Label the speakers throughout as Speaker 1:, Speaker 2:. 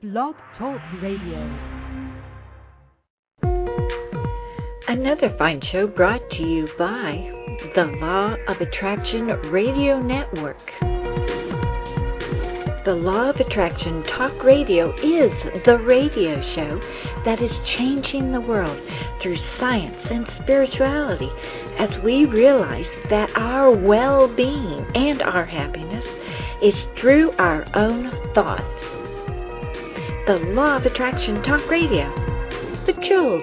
Speaker 1: Blog Talk Radio.
Speaker 2: Another fine show brought to you by the Law of Attraction Radio Network. The Law of Attraction Talk Radio is the radio show that is changing the world through science and spirituality as we realize that our well-being and our happiness is through our own thoughts. The Law of Attraction Talk Radio with Jules.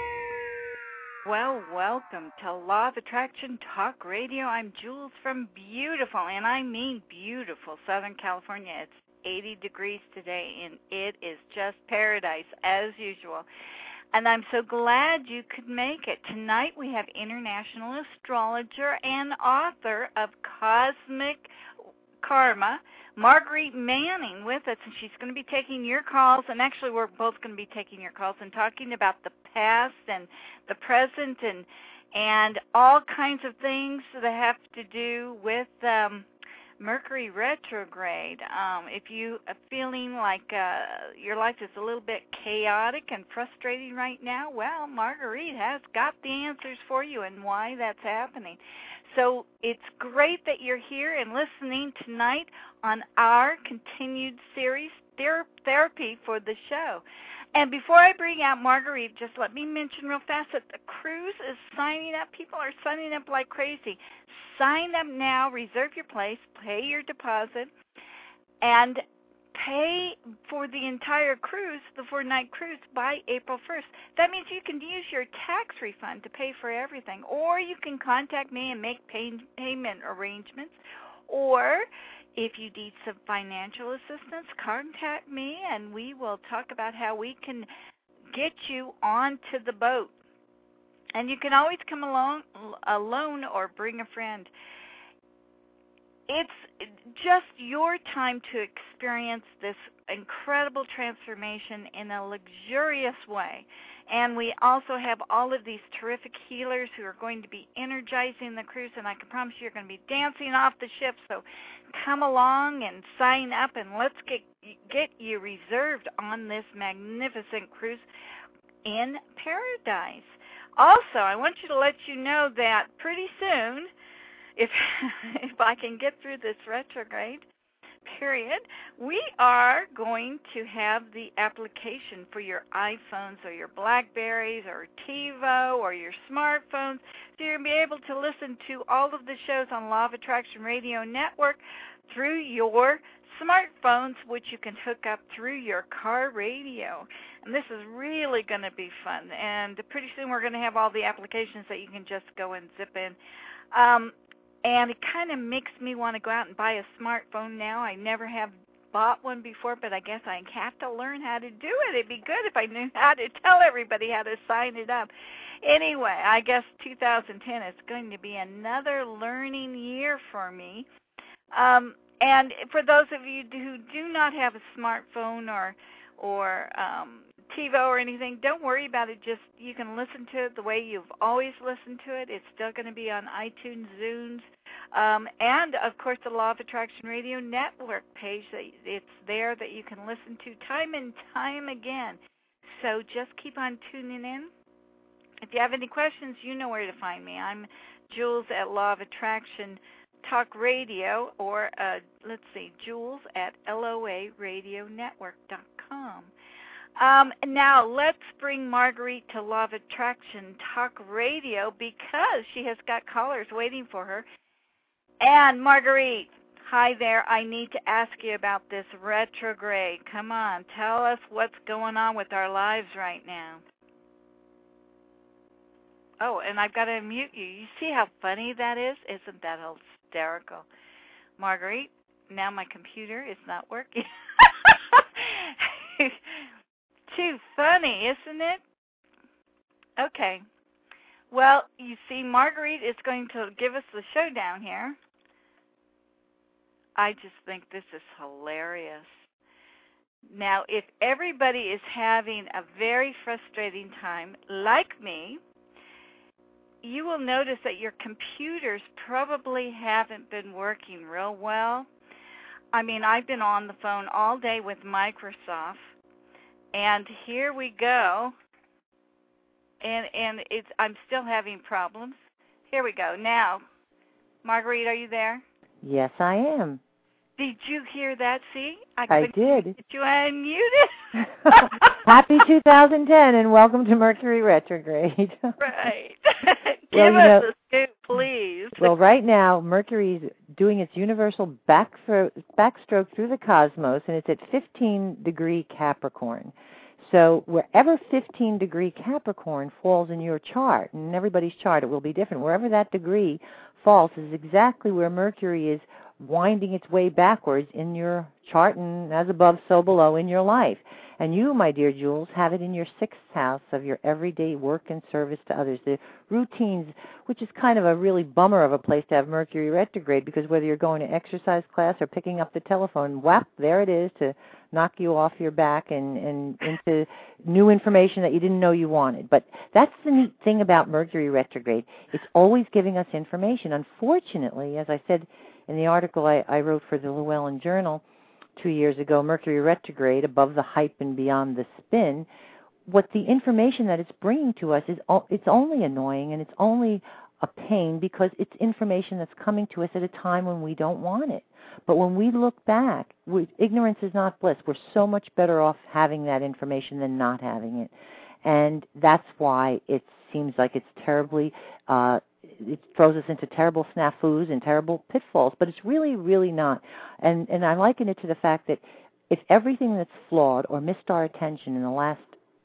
Speaker 3: Well, welcome to Law of Attraction Talk Radio. I'm Jules from beautiful, and I mean beautiful, Southern California. It's 80 degrees today, and it is just paradise as usual. And I'm so glad you could make it. Tonight we have international astrologer and author of Cosmic Karma, Marguerite Manning, with us, and she's going to be taking your calls, and actually we're both going to be taking your calls and talking about the past and the present and all kinds of things that have to do with Mercury retrograde. If you are feeling like your life is a little bit chaotic and frustrating right now, well, Marguerite has got the answers for you and why that's happening. So it's great that you're here and listening tonight on our continued series, Therapy for the Show. And before I bring out Marguerite, just let me mention real fast that the cruise is signing up. People are signing up like crazy. Sign up now, reserve your place, pay your deposit, and pay for the entire cruise, the 4-night cruise, by April 1st. That means you can use your tax refund to pay for everything, or you can contact me and make payment arrangements, or if you need some financial assistance, contact me and we will talk about how we can get you onto the boat. And you can always come alone or bring a friend. It's just your time to experience this incredible transformation in a luxurious way. And we also have all of these terrific healers who are going to be energizing the cruise, and I can promise you're going to be dancing off the ship. So come along and sign up, and let's get you reserved on this magnificent cruise in paradise. Also, I want to let you know that pretty soon, if I can get through this retrograde period, we are going to have the application for your iPhones or your Blackberries or TiVo or your smartphones. So you're going to be able to listen to all of the shows on Law of Attraction Radio Network through your smartphones, which you can hook up through your car radio. And this is really going to be fun. And pretty soon we're going to have all the applications that you can just go and zip in. And it kind of makes me want to go out and buy a smartphone now. I never have bought one before, but I guess I have to learn how to do it. It'd be good if I knew how to tell everybody how to sign it up. Anyway, I guess 2010 is going to be another learning year for me. And for those of you who do not have a smartphone or TiVo or anything, don't worry about it. Just you can listen to it the way you've always listened to it. It's still going to be on iTunes, Zunes, and, of course, the Law of Attraction Radio Network page. It's there that you can listen to time and time again. So just keep on tuning in. If you have any questions, you know where to find me. I'm Jules at Law of Attraction Talk Radio, or Jules at LOARadionetwork.com. Now let's bring Marguerite to Law of Attraction Talk Radio because she has got callers waiting for her. And Marguerite, hi there. I need to ask you about this retrograde. Come on, tell us what's going on with our lives right now. Oh, and I've got to mute you. You see how funny that is? Isn't that hysterical? Marguerite, now my computer is not working. Too funny, isn't it? Okay. Well, you see, Marguerite is going to give us the showdown here. I just think this is hilarious. Now, if everybody is having a very frustrating time, like me, you will notice that your computers probably haven't been working real well. I mean, I've been on the phone all day with Microsoft, And here we go. And I'm still having problems. Here we go. Now, Marguerite, are you there?
Speaker 1: Yes, I am.
Speaker 3: Did you hear that? See?
Speaker 1: I did.
Speaker 3: Get you unmuted.
Speaker 1: Happy 2010 and welcome to Mercury retrograde.
Speaker 3: Right. Give us a scoop, please.
Speaker 1: Well, right now, Mercury's doing its universal backstroke through the cosmos, and it's at 15-degree Capricorn. So wherever 15-degree Capricorn falls in your chart, and everybody's chart, it will be different, wherever that degree falls is exactly where Mercury is winding its way backwards in your chart, and as above, so below in your life. And you, my dear Jules, have it in your 6th house of your everyday work and service to others, the routines, which is kind of a really bummer of a place to have Mercury retrograde, because whether you're going to exercise class or picking up the telephone, whap, there it is to knock you off your back and into new information that you didn't know you wanted. But that's the neat thing about Mercury retrograde. It's always giving us information. Unfortunately, as I said in the article I wrote for the Llewellyn Journal 2 years ago, Mercury retrograde, above the hype and beyond the spin, what the information that it's bringing to us is it's only annoying and it's only a pain because it's information that's coming to us at a time when we don't want it. But when we look back, ignorance is not bliss. We're so much better off having that information than not having it. And that's why it seems like it's terribly, it throws us into terrible snafus and terrible pitfalls, but it's really, really not. And I liken it to the fact that if everything that's flawed or missed our attention in the last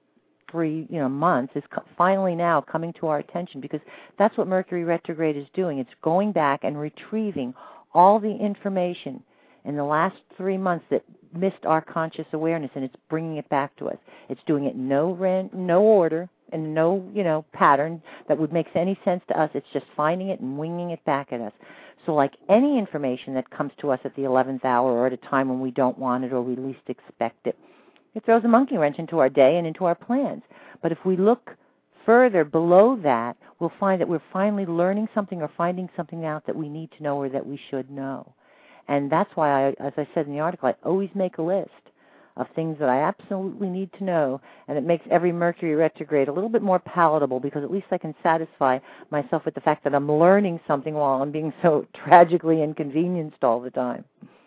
Speaker 1: 3 months is finally now coming to our attention, because that's what Mercury retrograde is doing. It's going back and retrieving all the information in the last 3 months that missed our conscious awareness, and it's bringing it back to us. It's doing it no order and no pattern that would make any sense to us. It's just finding it and winging it back at us. So like any information that comes to us at the 11th hour or at a time when we don't want it or we least expect it, it throws a monkey wrench into our day and into our plans. But if we look further below that, we'll find that we're finally learning something or finding something out that we need to know or that we should know. And that's why, as I said in the article, I always make a list of things that I absolutely need to know, and it makes every Mercury retrograde a little bit more palatable, because at least I can satisfy myself with the fact that I'm learning something while I'm being so tragically inconvenienced all the time.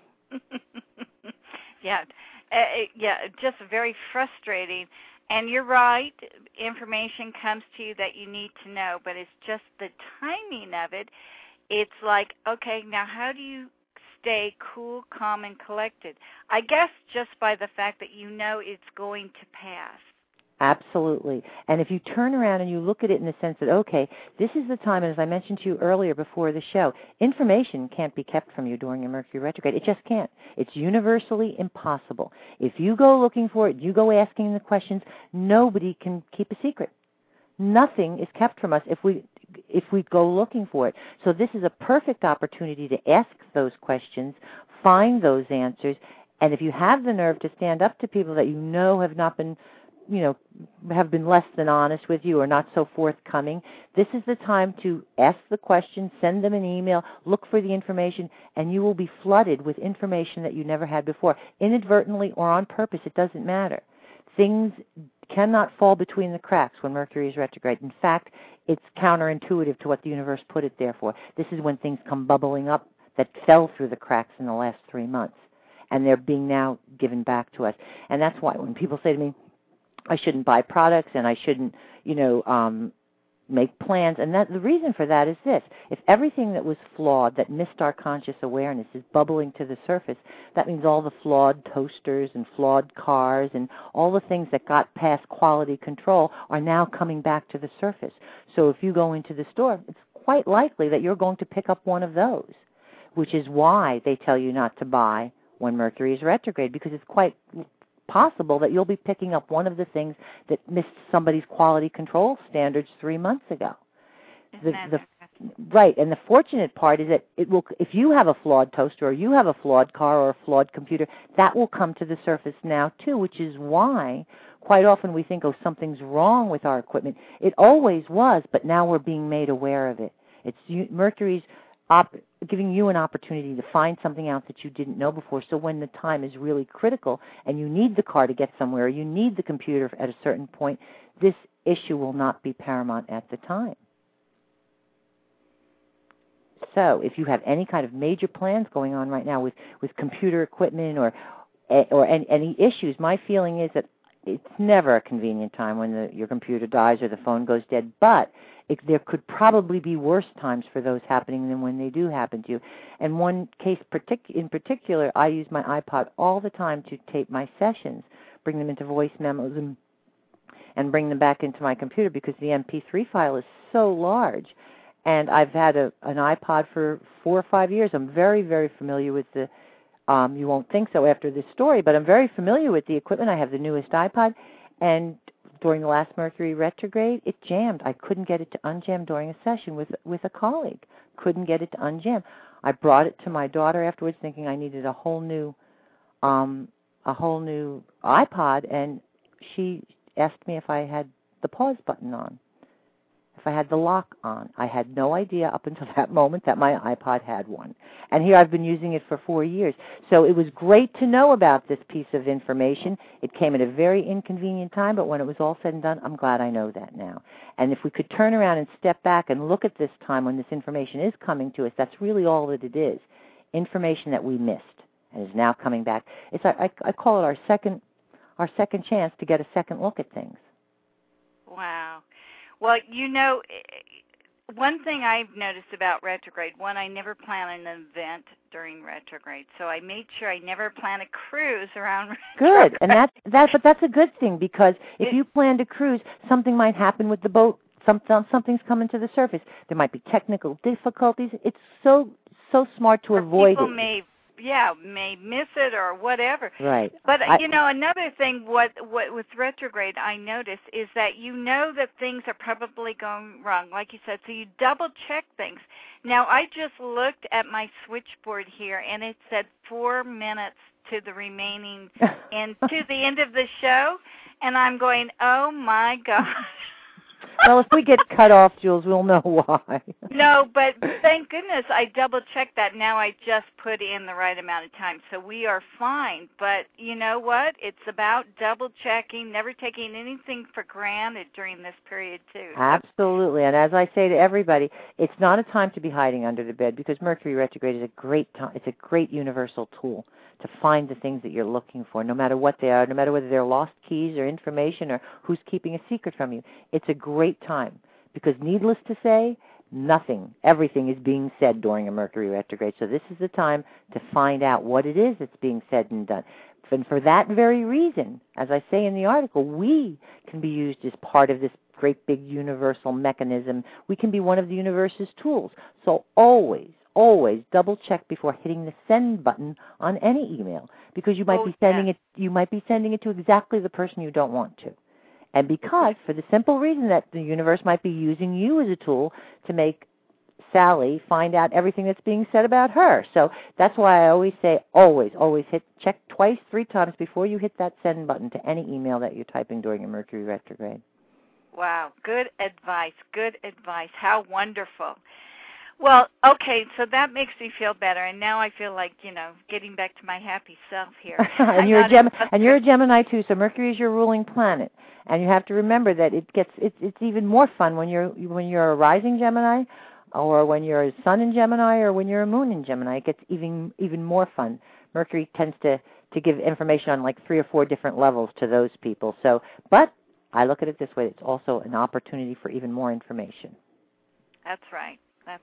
Speaker 3: Yeah, just very frustrating. And you're right, information comes to you that you need to know, but it's just the timing of it. It's like, okay, now how do you stay cool, calm, and collected? I guess just by the fact that you know it's going to pass.
Speaker 1: Absolutely. And if you turn around and you look at it in the sense that, okay, this is the time, and as I mentioned to you earlier before the show, information can't be kept from you during a Mercury retrograde. It just can't. It's universally impossible. If you go looking for it, you go asking the questions, nobody can keep a secret. Nothing is kept from us if we go looking for it. So this is a perfect opportunity to ask those questions, find those answers, and if you have the nerve to stand up to people that you know have not been, have been less than honest with you or not so forthcoming, this is the time to ask the question, send them an email, look for the information, and you will be flooded with information that you never had before. Inadvertently or on purpose, it doesn't matter. Things cannot fall between the cracks when Mercury is retrograde. In fact, it's counterintuitive to what the universe put it there for. This is when things come bubbling up that fell through the cracks in the last 3 months, and they're being now given back to us. And that's why when people say to me, I shouldn't buy products and I shouldn't, make plans, and that the reason for that is this. If everything that was flawed, that missed our conscious awareness, is bubbling to the surface, that means all the flawed toasters and flawed cars and all the things that got past quality control are now coming back to the surface. So if you go into the store, it's quite likely that you're going to pick up one of those, which is why they tell you not to buy when Mercury is retrograde, because it's quite possible that you'll be picking up one of the things that missed somebody's quality control standards 3 months ago. Right, and the fortunate part is that it will, if you have a flawed toaster or you have a flawed car or a flawed computer, that will come to the surface now too, which is why quite often we think, oh, something's wrong with our equipment. It always was, but now we're being made aware of it. Mercury's giving you an opportunity to find something out that you didn't know before. So when the time is really critical and you need the car to get somewhere, or you need the computer at a certain point, this issue will not be paramount at the time. So if you have any kind of major plans going on right now with computer equipment or any issues, my feeling is that it's never a convenient time when your computer dies or the phone goes dead, but there could probably be worse times for those happening than when they do happen to you. And one case in particular, I use my iPod all the time to tape my sessions, bring them into voice memos and bring them back into my computer because the MP3 file is so large. And I've had an iPod for 4 or 5 years. I'm very, very familiar with the, you won't think so after this story, but I'm very familiar with the equipment. I have the newest iPod, and during the last Mercury retrograde, it jammed. I couldn't get it to unjam during a session with a colleague. Couldn't get it to unjam. I brought it to my daughter afterwards thinking I needed a whole new iPod, and she asked me if I had the pause button on, if I had the lock on. I had no idea up until that moment that my iPod had one. And here I've been using it for 4 years. So it was great to know about this piece of information. It came at a very inconvenient time, but when it was all said and done, I'm glad I know that now. And if we could turn around and step back and look at this time when this information is coming to us, that's really all that it is. Information that we missed and is now coming back. It's I call it our second chance to get a second look at things.
Speaker 3: Wow. Well, one thing I've noticed about retrograde, I never plan an event during retrograde, so I made sure I never plan a cruise around retrograde.
Speaker 1: Good, and that's a good thing, because if you planned a cruise, something might happen with the boat. Something's coming to the surface. There might be technical difficulties. It's so smart to avoid
Speaker 3: people
Speaker 1: it.
Speaker 3: may miss it or whatever.
Speaker 1: Right.
Speaker 3: But another thing what with retrograde I notice is that that things are probably going wrong, like you said, so you double check things. Now I just looked at my switchboard here and it said 4 minutes to the remaining and to the end of the show, and I'm going, oh my gosh.
Speaker 1: Well, if we get cut off, Jules, we'll know why.
Speaker 3: No, but thank goodness I double-checked that. Now I just put in the right amount of time, so we are fine. But you know what? It's about double-checking, never taking anything for granted during this period, too.
Speaker 1: Absolutely. And as I say to everybody, it's not a time to be hiding under the bed, because Mercury retrograde is a great time. It's a great universal tool to find the things that you're looking for, no matter what they are, no matter whether they're lost keys or information or who's keeping a secret from you. It's a great time, because needless to say, everything is being said during a Mercury retrograde. So this is the time to find out what it is that's being said and done. And for that very reason, as I say in the article, we can be used as part of this great big universal mechanism. We can be one of the universe's tools. So always double check before hitting the send button on any email, because you might be sending it to exactly the person you don't want to. And because, for the simple reason that the universe might be using you as a tool to make Sally find out everything that's being said about her. So that's why I always say, always check twice, 3 times before you hit that send button to any email that you're typing during a Mercury retrograde.
Speaker 3: Wow, good advice. How wonderful. Well, okay, so that makes me feel better, and now I feel like, getting back to my happy self here.
Speaker 1: and you're a Gemini too, so Mercury is your ruling planet, and you have to remember that it's even more fun when you're a rising Gemini, or when you're a sun in Gemini, or when you're a moon in Gemini. It gets even more fun. Mercury tends to give information on like 3 or 4 different levels to those people. So, but I look at it this way: it's also an opportunity for even more information.
Speaker 3: That's right.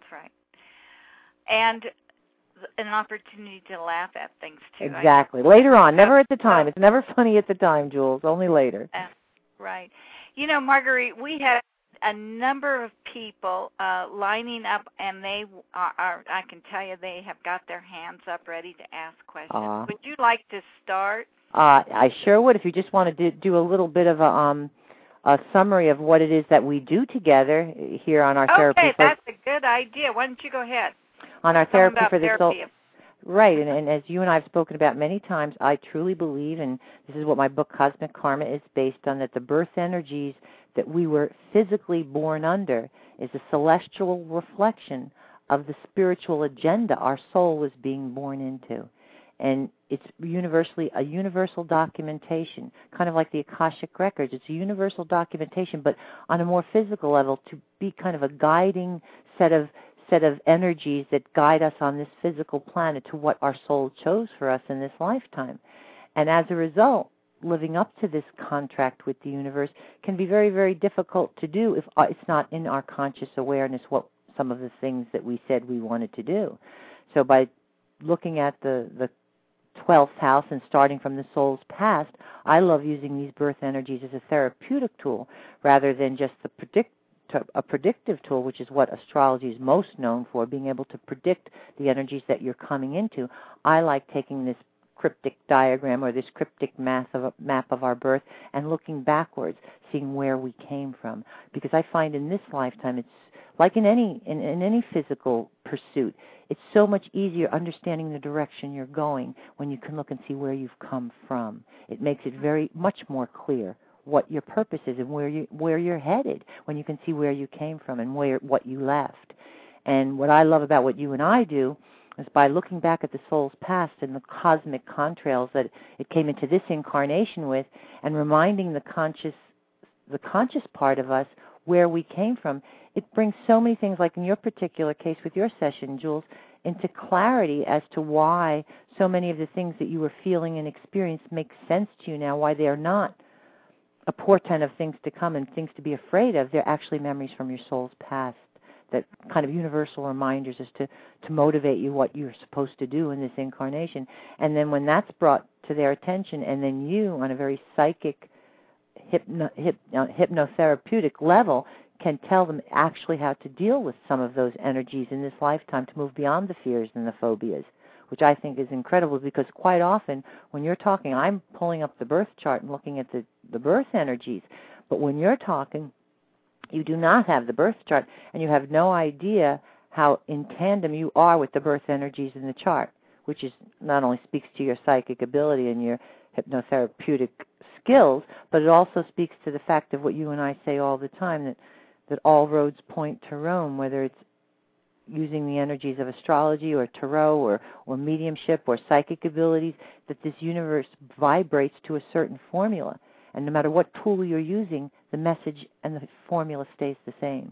Speaker 3: And an opportunity to laugh at things, too.
Speaker 1: Exactly. Later on, never at the time. It's never funny at the time, Jules, only later.
Speaker 3: Right. Marguerite, we have a number of people lining up, and they are, I can tell you, they have got their hands up ready to ask questions. Would you like to start?
Speaker 1: I sure would. If you just want to do a little bit of a summary of what it is that we do together here on our therapy.
Speaker 3: Okay, that's a good idea. Why don't you go ahead?
Speaker 1: On our therapy for the soul. Right, and as you and I have spoken about many times, I truly believe, and this is what my book Cosmic Karma is based on, that the birth energies that we were physically born under is a celestial reflection of the spiritual agenda our soul was being born into. And it's universally a universal documentation, kind of like the Akashic Records. It's a universal documentation, but on a more physical level, to be kind of a guiding set of energies that guide us on this physical planet to what our soul chose for us in this lifetime. And as a result, living up to this contract with the universe can be very, very difficult to do if it's not in our conscious awareness what some of the things that we said we wanted to do. So by looking at the 12th house and starting from the soul's past, I love using these birth energies as a therapeutic tool rather than just a predictive tool, which is what astrology is most known for, being able to predict the energies that you're coming into. I like taking this cryptic diagram or this cryptic map of our birth and looking backwards, seeing where we came from. Because I find in this lifetime, it's like in any physical pursuit, it's so much easier understanding the direction you're going when you can look and see where you've come from. It makes it very much more clear what your purpose is and where you're headed when you can see where you came from and what you left. And what I love about what you and I do is by looking back at the soul's past and the cosmic contrails that it came into this incarnation with, and reminding the conscious part of us where we came from, it brings so many things, like in your particular case with your session, Jules, into clarity as to why so many of the things that you were feeling and experienced make sense to you now, why they are not a portent of things to come and things to be afraid of. They're actually memories from your soul's past, that kind of universal reminders as to motivate you what you're supposed to do in this incarnation. And then when that's brought to their attention, and then you, on a very psychic, hypnotherapeutic level, can tell them actually how to deal with some of those energies in this lifetime to move beyond the fears and the phobias, which I think is incredible, because quite often when you're talking, I'm pulling up the birth chart and looking at the birth energies, but when you're talking, you do not have the birth chart, and you have no idea how in tandem you are with the birth energies in the chart, which is not only speaks to your psychic ability and your hypnotherapeutic skills, but it also speaks to the fact of what you and I say all the time, that all roads point to Rome, whether it's using the energies of astrology or tarot or mediumship or psychic abilities, that this universe vibrates to a certain formula. And no matter what tool you're using, the message and the formula stays the same.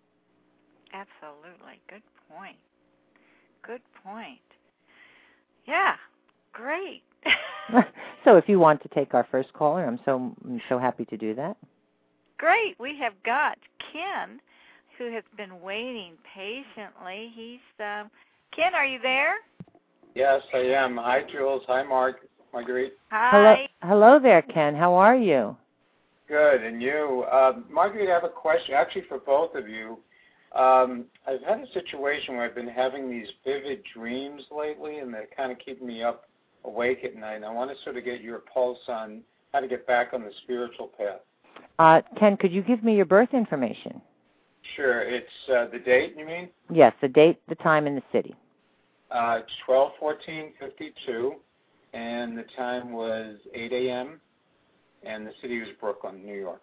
Speaker 3: Absolutely. Good point. Good point. Yeah, great.
Speaker 1: So if you want to take our first caller, I'm so happy to do that.
Speaker 3: Great. We have got Ken, who has been waiting patiently. He's Ken, are you there?
Speaker 4: Yes, I am. Hi, Jules. Hi, Marguerite.
Speaker 3: Hi.
Speaker 1: Hello there, Ken. How are you?
Speaker 4: Good. And you? Marguerite, I have a question, actually, for both of you. I've had a situation where I've been having these vivid dreams lately, and they're kind of keeping me awake at night. And I want to sort of get your pulse on how to get back on the spiritual path.
Speaker 1: Ken, could you give me your birth information?
Speaker 4: Sure. It's the date, you mean?
Speaker 1: Yes, the date, the time, and the city.
Speaker 4: It's 12/14/52, and the time was 8 a.m., and the city was Brooklyn, New York.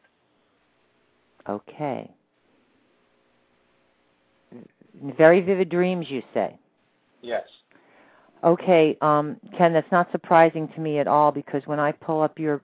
Speaker 1: Okay. Very vivid dreams, you say?
Speaker 4: Yes.
Speaker 1: Okay, Ken, that's not surprising to me at all, because when I pull up your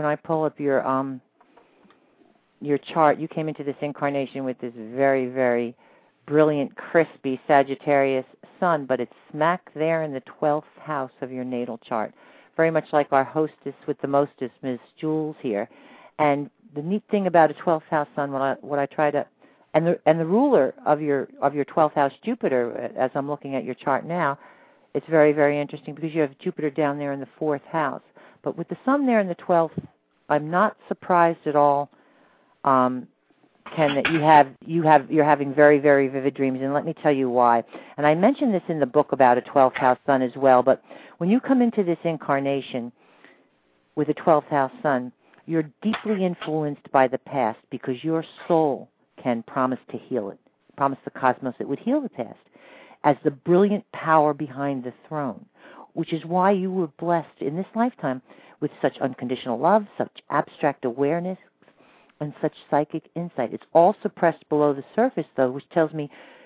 Speaker 1: chart, you came into this incarnation with this very, very brilliant, crispy Sagittarius sun, but it's smack there in the 12th house of your natal chart, very much like our hostess with the mostest, Ms. Jules here. And the neat thing about a 12th house sun, what I try to, and the ruler of your 12th house, Jupiter, as I'm looking at your chart now, it's very, very interesting because you have Jupiter down there in the 4th house. But with the sun there in the 12th, I'm not surprised at all, Ken, that you're having very, very vivid dreams, and let me tell you why. And I mentioned this in the book about a 12th house sun as well, but when you come into this incarnation with a 12th house sun, you're deeply influenced by the past because your soul can promise to heal it, promise the cosmos it would heal the past as the brilliant power behind the throne, which is why you were blessed in this lifetime with such unconditional love, such abstract awareness, and such psychic insight. It's all suppressed below the surface, though, which tells me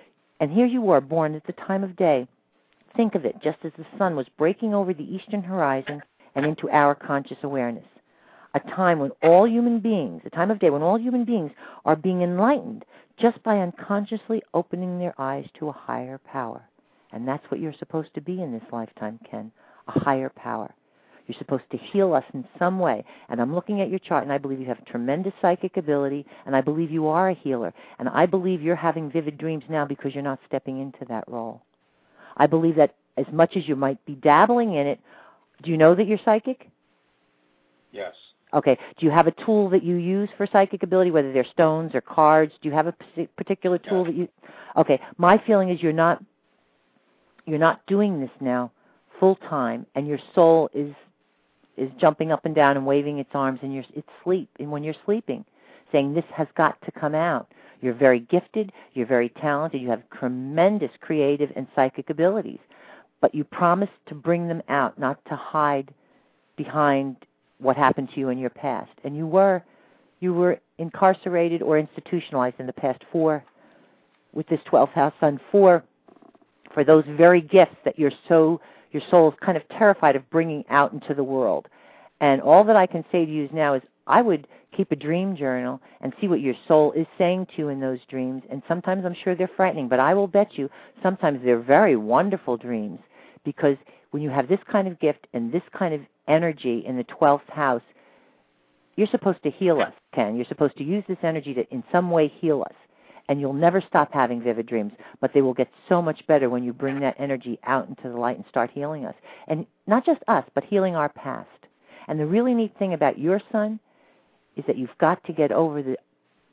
Speaker 1: And here you were, born at the time of day. Think of it just as the sun was breaking over the eastern horizon and into our conscious awareness. A time when all human beings, a time of day when all human beings are being enlightened just by unconsciously opening their eyes to a higher power. And that's what you're supposed to be in this lifetime, Ken, a higher power. You're supposed to heal us in some way. And I'm looking at your chart, and I believe you have tremendous psychic ability, and I believe you are a healer. And I believe you're having vivid dreams now because you're not stepping into that role. I believe that as much as you might be dabbling in it, do you know that you're psychic?
Speaker 4: Yes.
Speaker 1: Okay. Do you have a tool that you use for psychic ability, whether they're stones or cards? Do you have a particular tool that you... Okay. My feeling is you're not doing this now full time, and your soul is jumping up and down and waving its arms, and when you're sleeping, saying this has got to come out. You're very gifted, you're very talented, you have tremendous creative and psychic abilities, but you promise to bring them out, not to hide behind what happened to you in your past. And you were incarcerated or institutionalized in the past with this 12th house sun, for those very gifts that your soul is kind of terrified of bringing out into the world. And all that I can say to you now is I would keep a dream journal and see what your soul is saying to you in those dreams. And sometimes I'm sure they're frightening, but I will bet you sometimes they're very wonderful dreams, because when you have this kind of gift and this kind of energy in the 12th house, you're supposed to heal us, Ken. You're supposed to use this energy to in some way heal us. And you'll never stop having vivid dreams, but they will get so much better when you bring that energy out into the light and start healing us. And not just us, but healing our past. And the really neat thing about your son is that you've got to get over the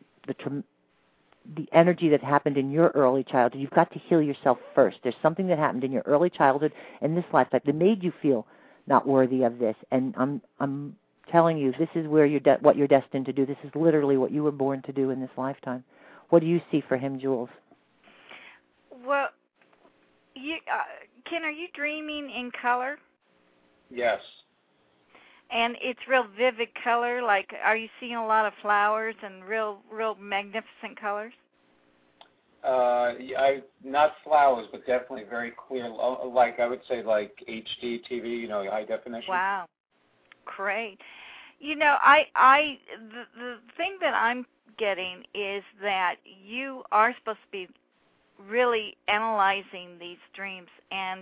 Speaker 1: energy that happened in your early childhood. You've got to heal yourself first. There's something that happened in your early childhood and this lifetime that made you feel not worthy of this. And I'm telling you, this is where what you're destined to do. This is literally what you were born to do in this lifetime. What do you see for him, Jules?
Speaker 3: Well, Ken, are you dreaming in color?
Speaker 4: Yes.
Speaker 3: And it's real vivid color. Like, are you seeing a lot of flowers and real magnificent colors?
Speaker 4: Not flowers, but definitely very clear. Like I would say, like HD TV, high definition.
Speaker 3: Wow, great. The thing that I'm getting is that you are supposed to be really analyzing these dreams, and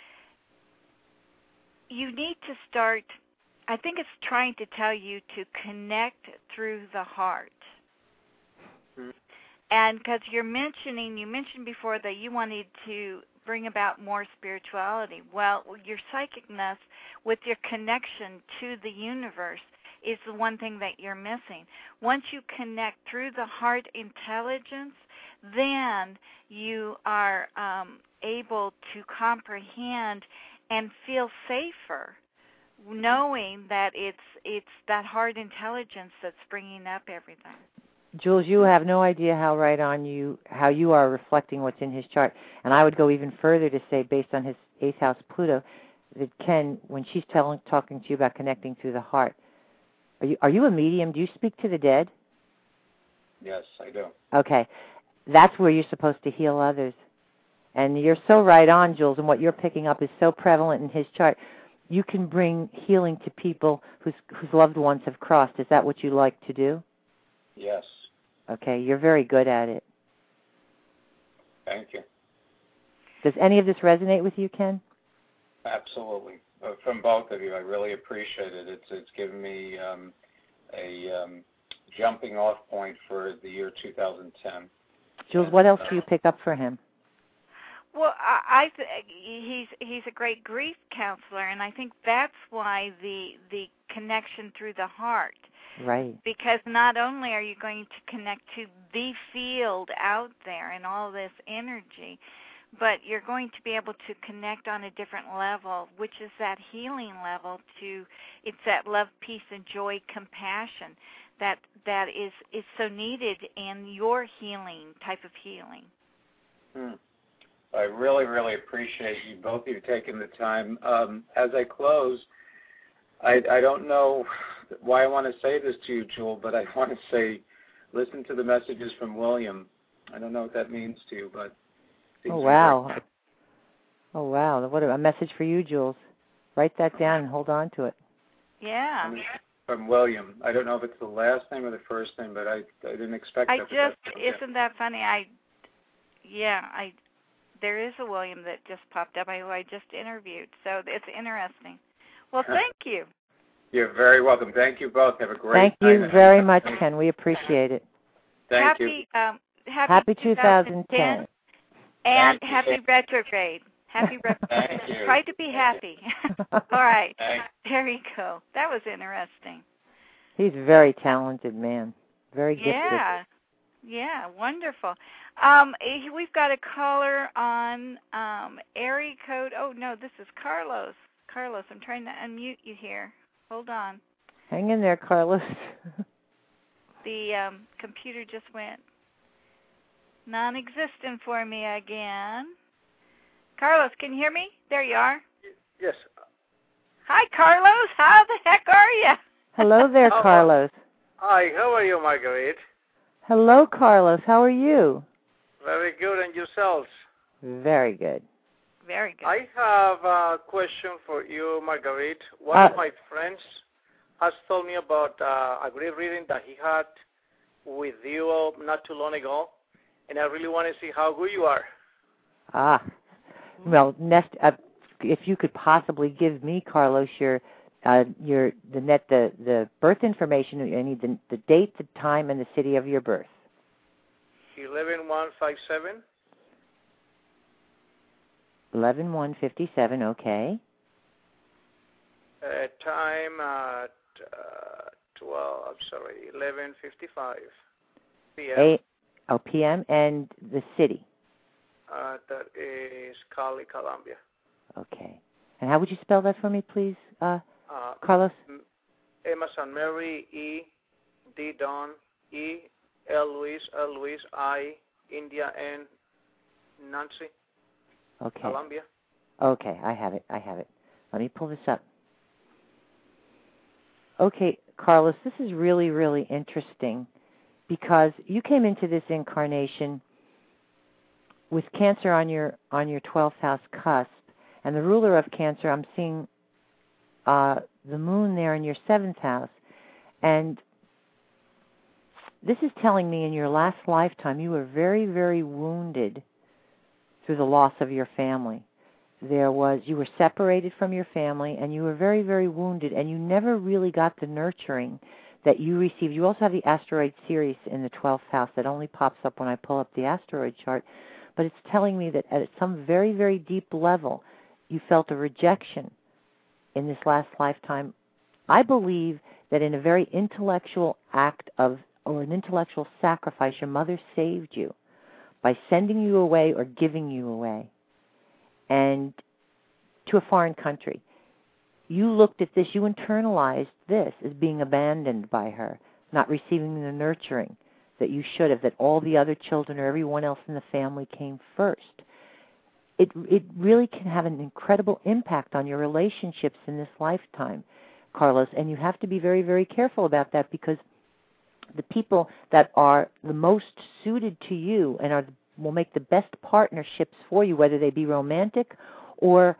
Speaker 3: you need to start. I think it's trying to tell you to connect through the heart. Mm-hmm. And because you mentioned before that you wanted to bring about more spirituality. Well, your psychicness with your connection to the universe is the one thing that you're missing. Once you connect through the heart intelligence, then you are able to comprehend and feel safer, knowing that it's that heart intelligence that's bringing up everything.
Speaker 1: Jules, you have no idea how right on how you are reflecting what's in his chart. And I would go even further to say, based on his 8th house Pluto, that Ken, when she's talking to you about connecting through the heart, are you a medium? Do you speak to the dead?
Speaker 4: Yes, I do.
Speaker 1: Okay. That's where you're supposed to heal others. And you're so right on, Jules, and what you're picking up is so prevalent in his chart. You can bring healing to people whose loved ones have crossed. Is that what you like to do?
Speaker 4: Yes.
Speaker 1: Okay, you're very good at it.
Speaker 4: Thank you.
Speaker 1: Does any of this resonate with you, Ken?
Speaker 4: Absolutely. From both of you, I really appreciate it. It's given me a jumping off point for the year 2010.
Speaker 1: Jules, what else do you pick up for him?
Speaker 3: Well, he's a great grief counselor, and I think that's why the connection through the heart.
Speaker 1: Right.
Speaker 3: Because not only are you going to connect to the field out there and all this energy, but you're going to be able to connect on a different level, which is that healing level it's that love, peace, and joy, compassion that is so needed in your healing, type of healing.
Speaker 4: I really, really appreciate you, both of you, taking the time. As I close, I don't know why I want to say this to you, Jewel, but I want to say, listen to the messages from William. I don't know what that means to you, but Things
Speaker 1: Oh,
Speaker 4: are
Speaker 1: wow.
Speaker 4: great.
Speaker 1: Oh, wow. What a message for you, Jules. Write that down and hold on to it.
Speaker 3: Yeah.
Speaker 4: From William. I don't know if it's the last name or the first name, but I didn't expect that.
Speaker 3: Isn't that funny? There is a William that just popped up who I just interviewed, so it's interesting. Well, thank you.
Speaker 4: You're very welcome. Thank you both. Have a great
Speaker 1: Thank you very much, Ken. We appreciate it.
Speaker 4: Thank you.
Speaker 3: Happy
Speaker 1: 2010.
Speaker 3: And happy retrograde. Happy retrograde.
Speaker 4: Thank you.
Speaker 3: Try to be happy. All right.
Speaker 4: Thanks.
Speaker 3: There you go. That was interesting.
Speaker 1: He's a very talented man. Very gifted.
Speaker 3: Yeah, wonderful. We've got a caller on area code. Oh, no, this is Carlos. Carlos, I'm trying to unmute you here. Hold on.
Speaker 1: Hang in there, Carlos.
Speaker 3: The computer just went non-existent for me again. Carlos, can you hear me? There you are.
Speaker 5: Yes.
Speaker 3: Hi, Carlos. How the heck are you?
Speaker 1: Hello there, Carlos.
Speaker 5: Hi, how are you, Marguerite?
Speaker 1: Hello, Carlos. How are you?
Speaker 5: Very good, and yourselves?
Speaker 1: Very good.
Speaker 3: Very good.
Speaker 5: I have a question for you, Marguerite. One of my friends has told me about a great reading that he had with you not too long ago, and I really want to see how good you are.
Speaker 1: Well, if you could possibly give me, Carlos, the birth information. I need the date, the time, and the city of your birth.
Speaker 5: 11157.
Speaker 1: 11157. Okay.
Speaker 5: Time at 11:55 p.m.
Speaker 1: p.m. and the city.
Speaker 5: That is Cali, Colombia.
Speaker 1: Okay. And how would you spell that for me, please, Carlos?
Speaker 5: Emma San Mary, E, D Don, E, L Luis, I, India, N, Nancy.
Speaker 1: Okay.
Speaker 5: Colombia.
Speaker 1: Okay, I have it. Let me pull this up. Okay, Carlos, this is really, really interesting because you came into this incarnation with Cancer on your 12th house cusp, and the ruler of Cancer, I'm seeing the moon there in your 7th house, and this is telling me in your last lifetime you were very, very wounded through the loss of your family. You were separated from your family, and you were very, very wounded, and you never really got the nurturing that you received. You also have the asteroid Sirius in the 12th house that only pops up when I pull up the asteroid chart, but it's telling me that at some very, very deep level, you felt a rejection in this last lifetime. I believe that in a very intellectual act or an intellectual sacrifice, your mother saved you by sending you away or giving you away, and to a foreign country. You looked at this, you internalized this as being abandoned by her, not receiving the nurturing that you should have, that all the other children or everyone else in the family came first. It really can have an incredible impact on your relationships in this lifetime, Carlos, and you have to be very, very careful about that, because the people that are the most suited to you and will make the best partnerships for you, whether they be romantic or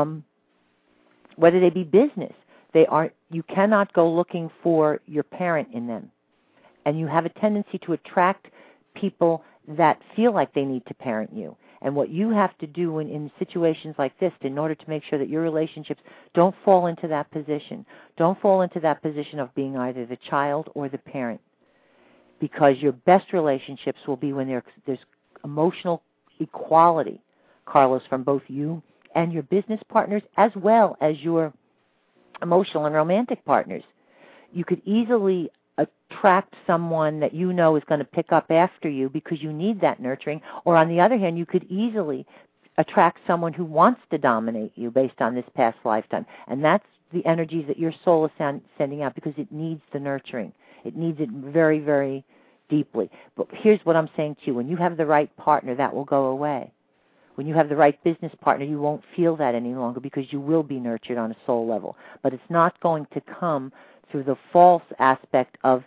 Speaker 1: whether they be business, you cannot go looking for your parent in them. And you have a tendency to attract people that feel like they need to parent you. And what you have to do in situations like this, in order to make sure that your relationships don't fall into that position, don't fall into that position of being either the child or the parent. Because your best relationships will be when there's emotional equality, Carlos, from both you and your business partners as well as your emotional and romantic partners. You could easily attract someone that you know is going to pick up after you because you need that nurturing, or on the other hand, you could easily attract someone who wants to dominate you based on this past lifetime. And that's the energies that your soul is sending out, because it needs the nurturing. It needs it very, very deeply. But here's what I'm saying to you. When you have the right partner, that will go away. When you have the right business partner, you won't feel that any longer, because you will be nurtured on a soul level. But it's not going to come through the false aspect of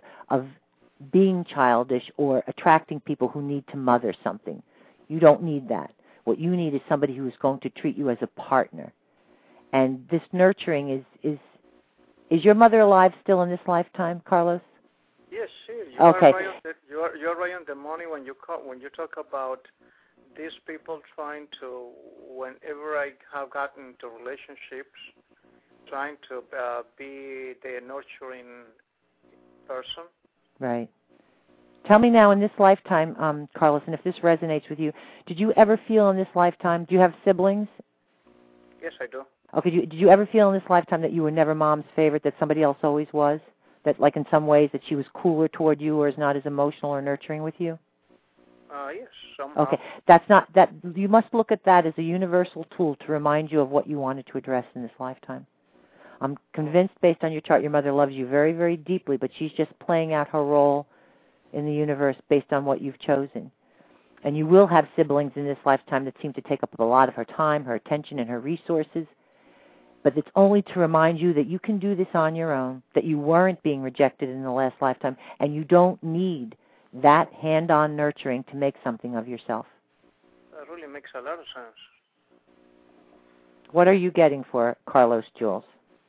Speaker 1: being childish or attracting people who need to mother something. You don't need that. What you need is somebody who is going to treat you as a partner. And this nurturing is your mother alive still in this lifetime, Carlos?
Speaker 5: Yes, she is.
Speaker 1: Okay.
Speaker 5: You're right on the money when you talk about these people trying to, whenever I have gotten into relationships, trying to be the nurturing person.
Speaker 1: Right. Tell me now, in this lifetime, Carlos, and if this resonates with you, did you ever feel in this lifetime, do you have siblings?
Speaker 5: Yes, I do.
Speaker 1: Okay, did you ever feel in this lifetime that you were never Mom's favorite, that somebody else always was? That, like, in some ways, that she was cooler toward you or is not as emotional or nurturing with you?
Speaker 5: Yes, somehow.
Speaker 1: Okay, that's not, that, you must look at that as a universal tool to remind you of what you wanted to address in this lifetime. I'm convinced, based on your chart, your mother loves you very, very deeply, but she's just playing out her role in the universe based on what you've chosen. And you will have siblings in this lifetime that seem to take up a lot of her time, her attention, and her resources. But it's only to remind you that you can do this on your own, that you weren't being rejected in the last lifetime, and you don't need that hand-on nurturing to make something of yourself.
Speaker 5: That really makes a lot of sense.
Speaker 1: What are you getting for Carlos, Jules?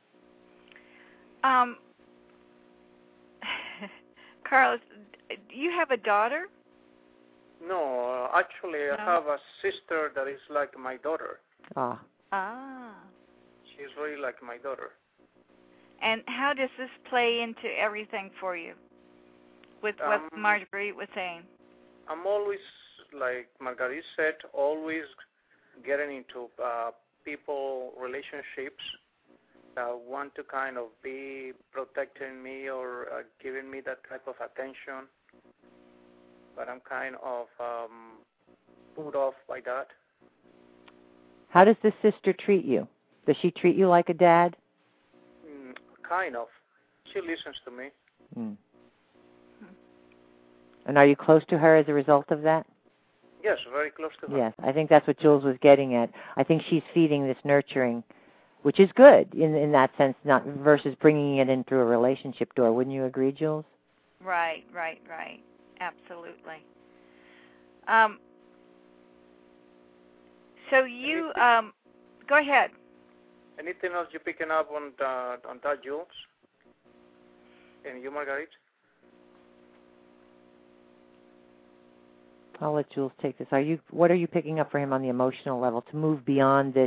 Speaker 3: Carlos, do you have a daughter?
Speaker 5: No, actually, I have a sister that is like my daughter.
Speaker 1: Ah.
Speaker 5: She's really like my daughter.
Speaker 3: And how does this play into everything for you with what Marguerite was saying?
Speaker 5: I'm always, like Marguerite said, always getting into people relationships that want to kind of be protecting me or giving me that type of attention. But I'm kind of put off by that.
Speaker 1: How does this sister treat you? Does she treat you like a dad?
Speaker 5: Kind of. She listens to me.
Speaker 1: Mm. And are you close to her as a result of that?
Speaker 5: Yes, very close to her.
Speaker 1: Yes, I think that's what Jules was getting at. I think she's feeding this nurturing, which is good in that sense, not versus bringing it in through a relationship door. Wouldn't you agree, Jules?
Speaker 3: Right. Absolutely. So you, go ahead.
Speaker 5: Anything else you're picking up on that, Jules? And you, Marguerite?
Speaker 1: I'll let Jules take this. What are you picking up for him on the emotional level to move beyond this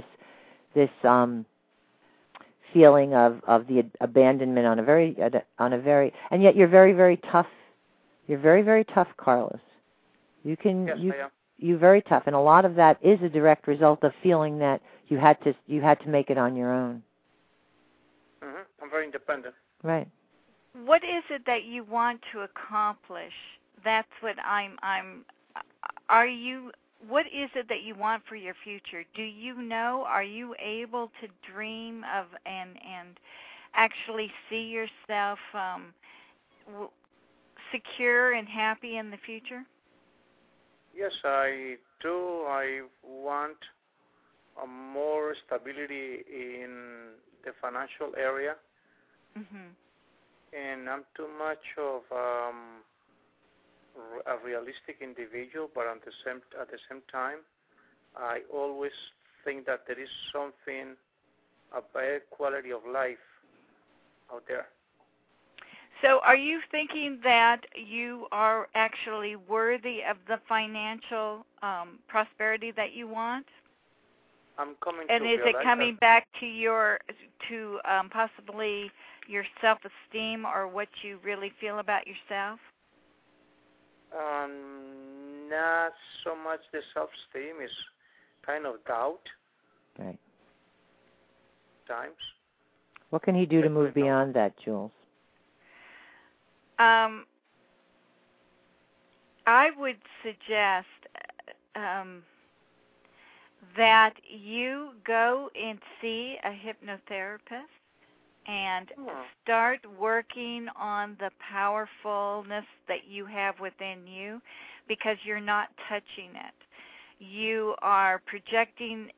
Speaker 1: feeling of the abandonment on a very, and yet you're very, very tough. You're very, very tough, Carlos.
Speaker 5: Yes, I am.
Speaker 1: You're very tough, and a lot of that is a direct result of feeling that you had to make it on your own.
Speaker 5: Mm-hmm. I'm very independent.
Speaker 1: Right.
Speaker 3: What is it that you want to accomplish? That's what what is it that you want for your future? Do you know? Are you able to dream of and actually see yourself secure and happy in the future?
Speaker 5: Yes, I do. I want more stability in the financial area.
Speaker 3: Mm-hmm.
Speaker 5: And I'm too much of a realistic individual, but at the same time, I always think that there is something, a better quality of life out there.
Speaker 3: So are you thinking that you are actually worthy of the financial prosperity that you want?
Speaker 5: I'm coming
Speaker 3: and
Speaker 5: to
Speaker 3: is
Speaker 5: realize
Speaker 3: it coming back to possibly your self-esteem or what you really feel about yourself?
Speaker 5: Not so much the self-esteem, is kind of doubt.
Speaker 1: Right.
Speaker 5: Times.
Speaker 1: What can he do to move beyond that, Jules?
Speaker 3: I would suggest that you go and see a hypnotherapist and start working on the powerfulness that you have within you, because you're not touching it. You are projecting.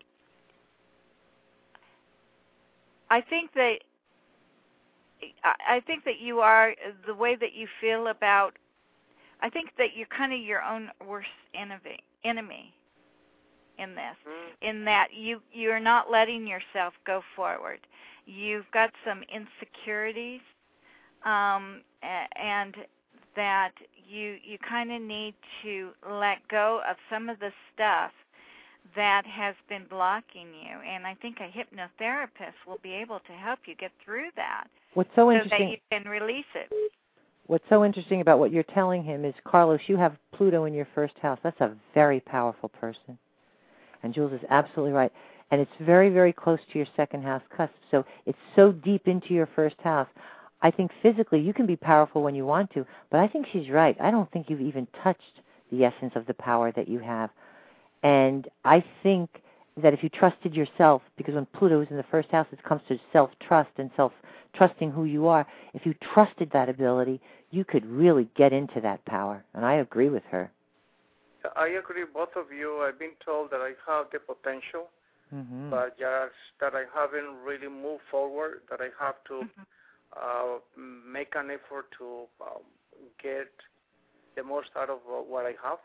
Speaker 3: I think that you are, the way that you feel about, I think that you're kind of your own worst enemy. in this, in that you're not letting yourself go forward. You've got some insecurities, and that you kind of need to let go of some of the stuff that has been blocking you. And I think a hypnotherapist will be able to help you get through that.
Speaker 1: What's so
Speaker 3: interesting, that you can release it.
Speaker 1: What's so interesting about what you're telling him is, Carlos, you have Pluto in your first house. That's a very powerful person. And Jules is absolutely right. And it's very, very close to your second house cusp. So it's so deep into your first house. I think physically you can be powerful when you want to, but I think she's right. I don't think you've even touched the essence of the power that you have. And I think that if you trusted yourself, because when Pluto is in the first house, it comes to self-trust and self-trusting who you are. If you trusted that ability, you could really get into that power. And I agree with her.
Speaker 5: I agree, both of you. I've been told that I have the potential, but just that I haven't really moved forward, that I have to make an effort to get the most out of what I have.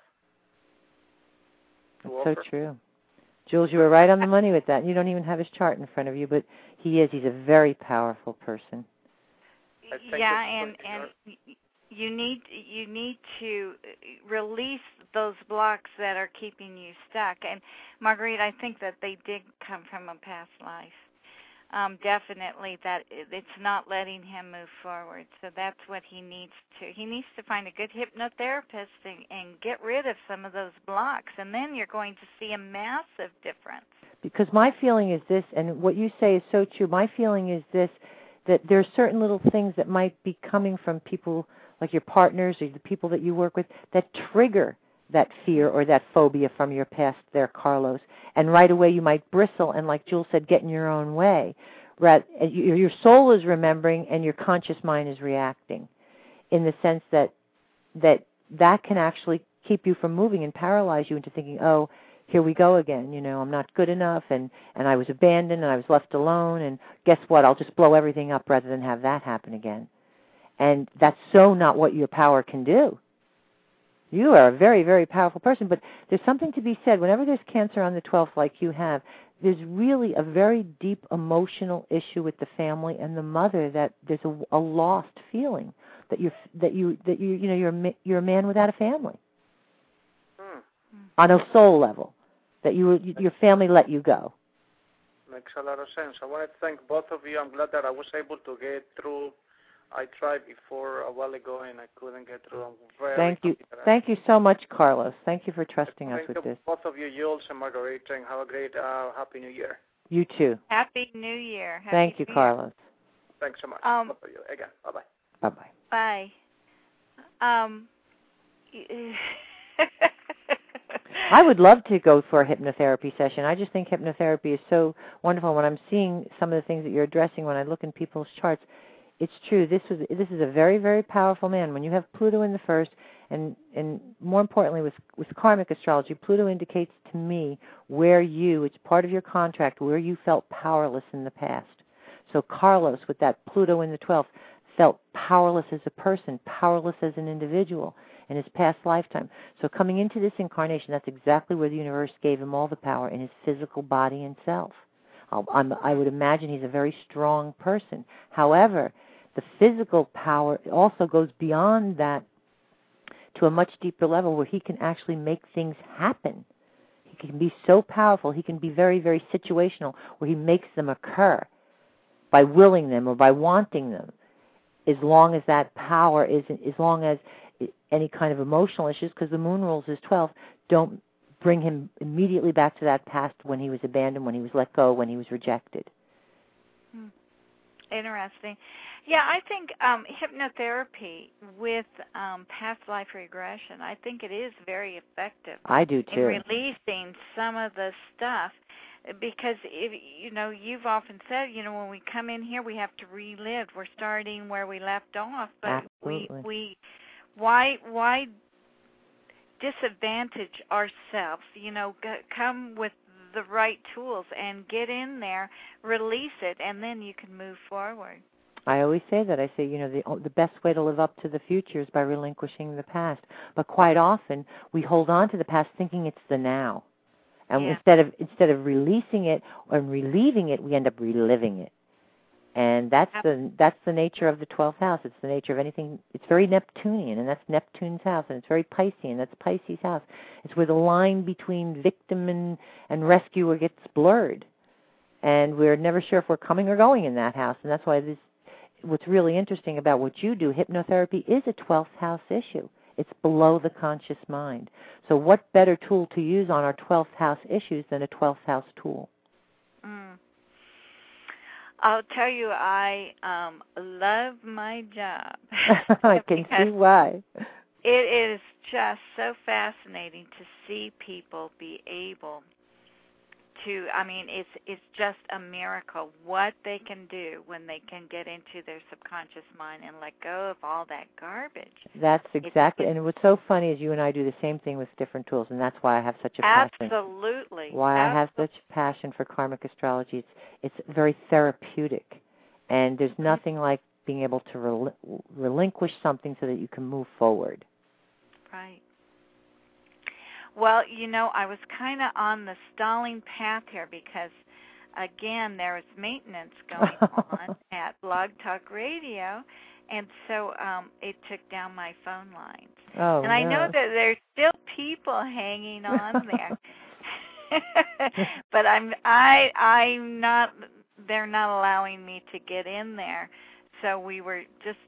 Speaker 1: That's so true. Jules, you were right on the money with that. You don't even have his chart in front of you, but he's a very powerful person.
Speaker 3: Yeah, and you need to release those blocks that are keeping you stuck. And Marguerite, I think that they did come from a past life. Definitely that it's not letting him move forward. So that's what he needs to. He needs to find a good hypnotherapist and get rid of some of those blocks, and then you're going to see a massive difference.
Speaker 1: Because my feeling is this, and what you say is so true, my feeling is this, that there are certain little things that might be coming from people like your partners or the people that you work with that trigger that fear or that phobia from your past there, Carlos. And right away you might bristle and, like Jules said, get in your own way. Your soul is remembering and your conscious mind is reacting, in the sense that can actually keep you from moving and paralyze you into thinking, oh, here we go again, I'm not good enough, and I was abandoned and I was left alone, and guess what, I'll just blow everything up rather than have that happen again. And that's so not what your power can do. You are a very, very powerful person, but there's something to be said. Whenever there's Cancer on the 12th like you have, there's really a very deep emotional issue with the family and the mother, that there's a lost feeling that you're a man without a family. On a soul level, that your family let you go.
Speaker 5: Makes a lot of sense. I want to thank both of you. I'm glad that I was able to get through. I tried before a while ago and I couldn't get through.
Speaker 1: Thank you. Thank you so much, Carlos. Thank you for trusting us with this.
Speaker 5: Both of you, Jules and Margarita, and have a great Happy New Year.
Speaker 1: You too.
Speaker 3: Happy New Year.
Speaker 1: Thank you, Carlos.
Speaker 5: Thanks so much. Both of you. Again, bye-bye.
Speaker 1: Bye-bye.
Speaker 3: Bye.
Speaker 1: I would love to go for a hypnotherapy session. I just think hypnotherapy is so wonderful. When I'm seeing some of the things that you're addressing, when I look in people's charts, it's true. This is a very, very powerful man. When you have Pluto in the first, and more importantly with karmic astrology, Pluto indicates to me where it's part of your contract, where you felt powerless in the past. So Carlos, with that Pluto in the 12th, felt powerless as a person, powerless as an individual in his past lifetime. So coming into this incarnation, that's exactly where the universe gave him all the power, in his physical body and self. I would imagine he's a very strong person. However, the physical power also goes beyond that to a much deeper level, where he can actually make things happen. He can be so powerful. He can be very, very situational, where he makes them occur by willing them or by wanting them, as long as that power isn't, as long as any kind of emotional issues, because the moon rules his 12th, don't bring him immediately back to that past when he was abandoned, when he was let go, when he was rejected.
Speaker 3: Interesting. Yeah, I think hypnotherapy with past life regression, I think it is very effective.
Speaker 1: I do too.
Speaker 3: In releasing some of the stuff, because you've often said, when we come in here, we have to relive. We're starting where we left off, but
Speaker 1: absolutely.
Speaker 3: Why disadvantage ourselves? Come with the right tools and get in there, release it, and then you can move forward.
Speaker 1: I always say that. I say, the best way to live up to the future is by relinquishing the past. But quite often, we hold on to the past thinking it's the now. And instead of releasing it or relieving it, we end up reliving it. And that's the nature of the 12th house. It's the nature of anything. It's very Neptunian, and that's Neptune's house. And it's very Piscean. That's Pisces' house. It's where the line between victim and rescuer gets blurred. And we're never sure if we're coming or going in that house. And that's why what's really interesting about what you do, hypnotherapy, is a 12th house issue. It's below the conscious mind. So what better tool to use on our 12th house issues than a 12th house tool?
Speaker 3: I'll tell you, I love my job.
Speaker 1: I can see why.
Speaker 3: It is just so fascinating to see people be able to, it's just a miracle what they can do when they can get into their subconscious mind and let go of all that garbage.
Speaker 1: That's exactly, and what's so funny is you and I do the same thing with different tools, and that's why I have such a passion.
Speaker 3: Absolutely.
Speaker 1: Why I have such a passion for karmic astrology. It's very therapeutic, and there's nothing like being able to relinquish something so that you can move forward.
Speaker 3: Right. Well, I was kind of on the stalling path here because, again, there was maintenance going on at Blog Talk Radio, and so it took down my phone lines.
Speaker 1: Oh,
Speaker 3: and I know that there's still people hanging on there, but I'm not. They're not allowing me to get in there, so we were just.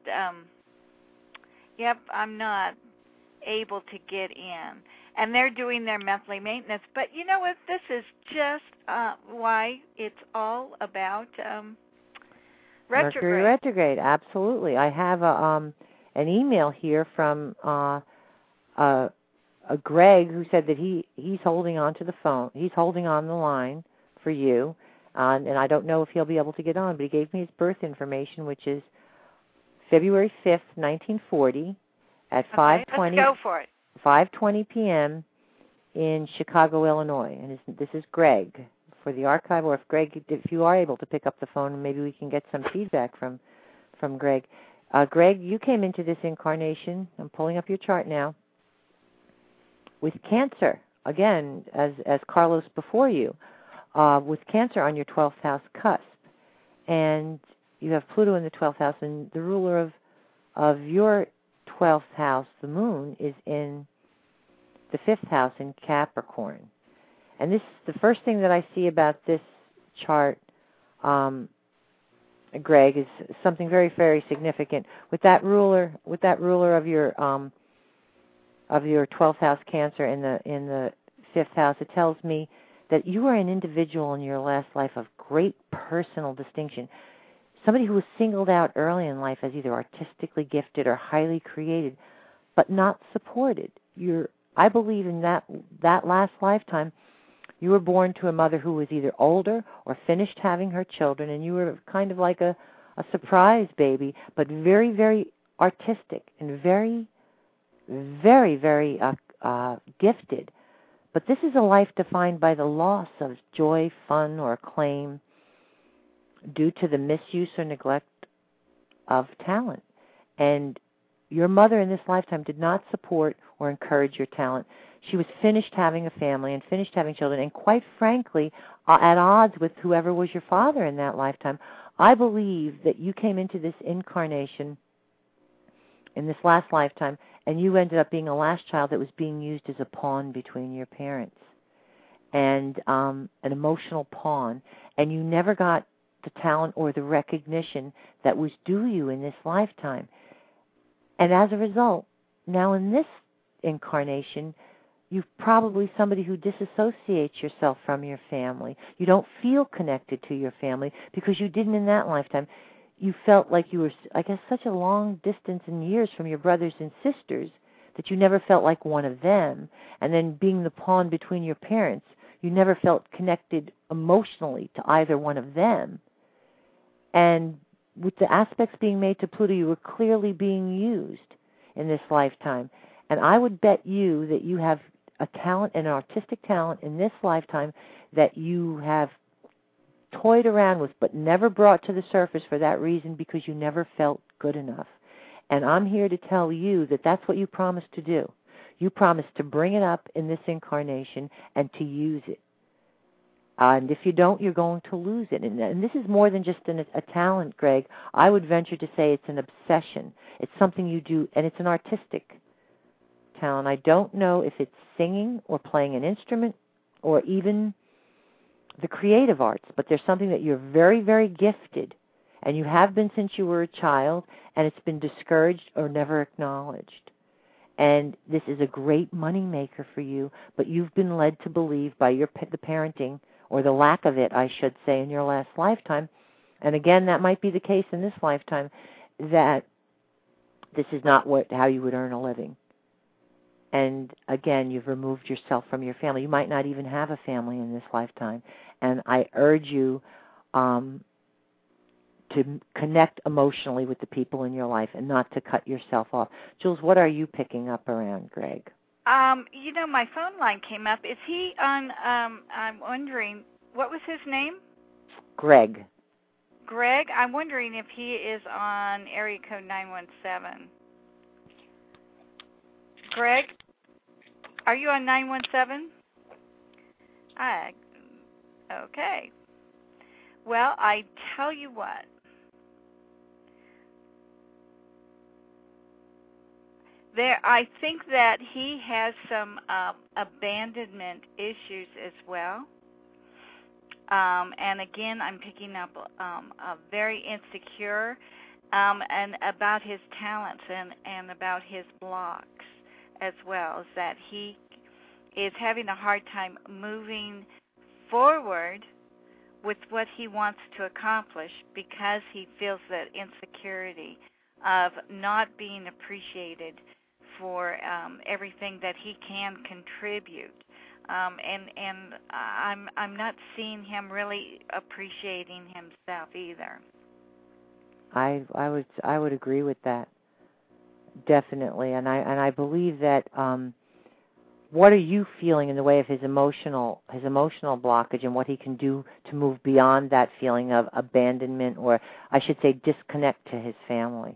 Speaker 3: I'm not able to get in. And they're doing their monthly maintenance. But you know what? This is just why it's all about retrograde.
Speaker 1: Mercury retrograde, absolutely. I have an email here from a Greg who said that he's holding on to the phone. He's holding on the line for you. And I don't know if he'll be able to get on, but he gave me his birth information, which is February 5th, 1940 at 5:20.
Speaker 3: Let's go for it.
Speaker 1: 5:20 p.m. in Chicago, Illinois. And this is Greg for the archive, or if you are able to pick up the phone, maybe we can get some feedback from Greg. Greg, you came into this incarnation, I'm pulling up your chart now, with Cancer, again, as Carlos before you, with Cancer on your 12th house cusp. And you have Pluto in the 12th house, and the ruler of your 12th house, the moon, is in the 5th house in Capricorn. And this, the first thing that I see about this chart, Greg, is something very, very significant. With that ruler of your 12th house Cancer in the 5th house, it tells me that you are an individual in your last life of great personal distinction. Somebody who was singled out early in life as either artistically gifted or highly creative, but not supported. I believe in that last lifetime, you were born to a mother who was either older or finished having her children, and you were kind of like a surprise baby, but very, very artistic and very, very, very gifted. But this is a life defined by the loss of joy, fun, or acclaim due to the misuse or neglect of talent. And your mother in this lifetime did not support or encourage your talent. She was finished having a family and finished having children, and quite frankly, at odds with whoever was your father in that lifetime. I believe that you came into this incarnation in this last lifetime, and you ended up being a last child that was being used as a pawn between your parents, and an emotional pawn, and you never got the talent or the recognition that was due you in this lifetime. And as a result, now in this incarnation, you're probably somebody who disassociates yourself from your family. You don't feel connected to your family because you didn't in that lifetime. You felt like you were, I guess, such a long distance in years from your brothers and sisters that you never felt like one of them. And then being the pawn between your parents, you never felt connected emotionally to either one of them. And with the aspects being made to Pluto, you were clearly being used in this lifetime. And I would bet you that you have a talent, an artistic talent in this lifetime that you have toyed around with but never brought to the surface for that reason, because you never felt good enough. And I'm here to tell you that that's what you promised to do. You promised to bring it up in this incarnation and to use it. And if you don't, you're going to lose it. And this is more than just a talent, Greg. I would venture to say it's an obsession. It's something you do, and it's an artistic talent. I don't know if it's singing or playing an instrument or even the creative arts, but there's something that you're very, very gifted, and you have been since you were a child, and it's been discouraged or never acknowledged. And this is a great money maker for you, but you've been led to believe by the parenting, or the lack of it, I should say, in your last lifetime, and again, that might be the case in this lifetime, that this is not how you would earn a living. And again, you've removed yourself from your family. You might not even have a family in this lifetime. And I urge you to connect emotionally with the people in your life and not to cut yourself off. Jules, what are you picking up around Greg?
Speaker 3: My phone line came up. Is he on, I'm wondering, what was his name?
Speaker 1: Greg.
Speaker 3: Greg? I'm wondering if he is on area code 917. Greg, are you on 917? Okay. Well, I tell you what. I think that he has some abandonment issues as well. And again, I'm picking up very insecure and about his talents and about his blocks as well, is that he is having a hard time moving forward with what he wants to accomplish because he feels that insecurity of not being appreciated for everything that he can contribute. And I'm not seeing him really appreciating himself either.
Speaker 1: I would agree with that, definitely. And I believe that what are you feeling in the way of his emotional blockage and what he can do to move beyond that feeling of abandonment, or I should say disconnect to his family?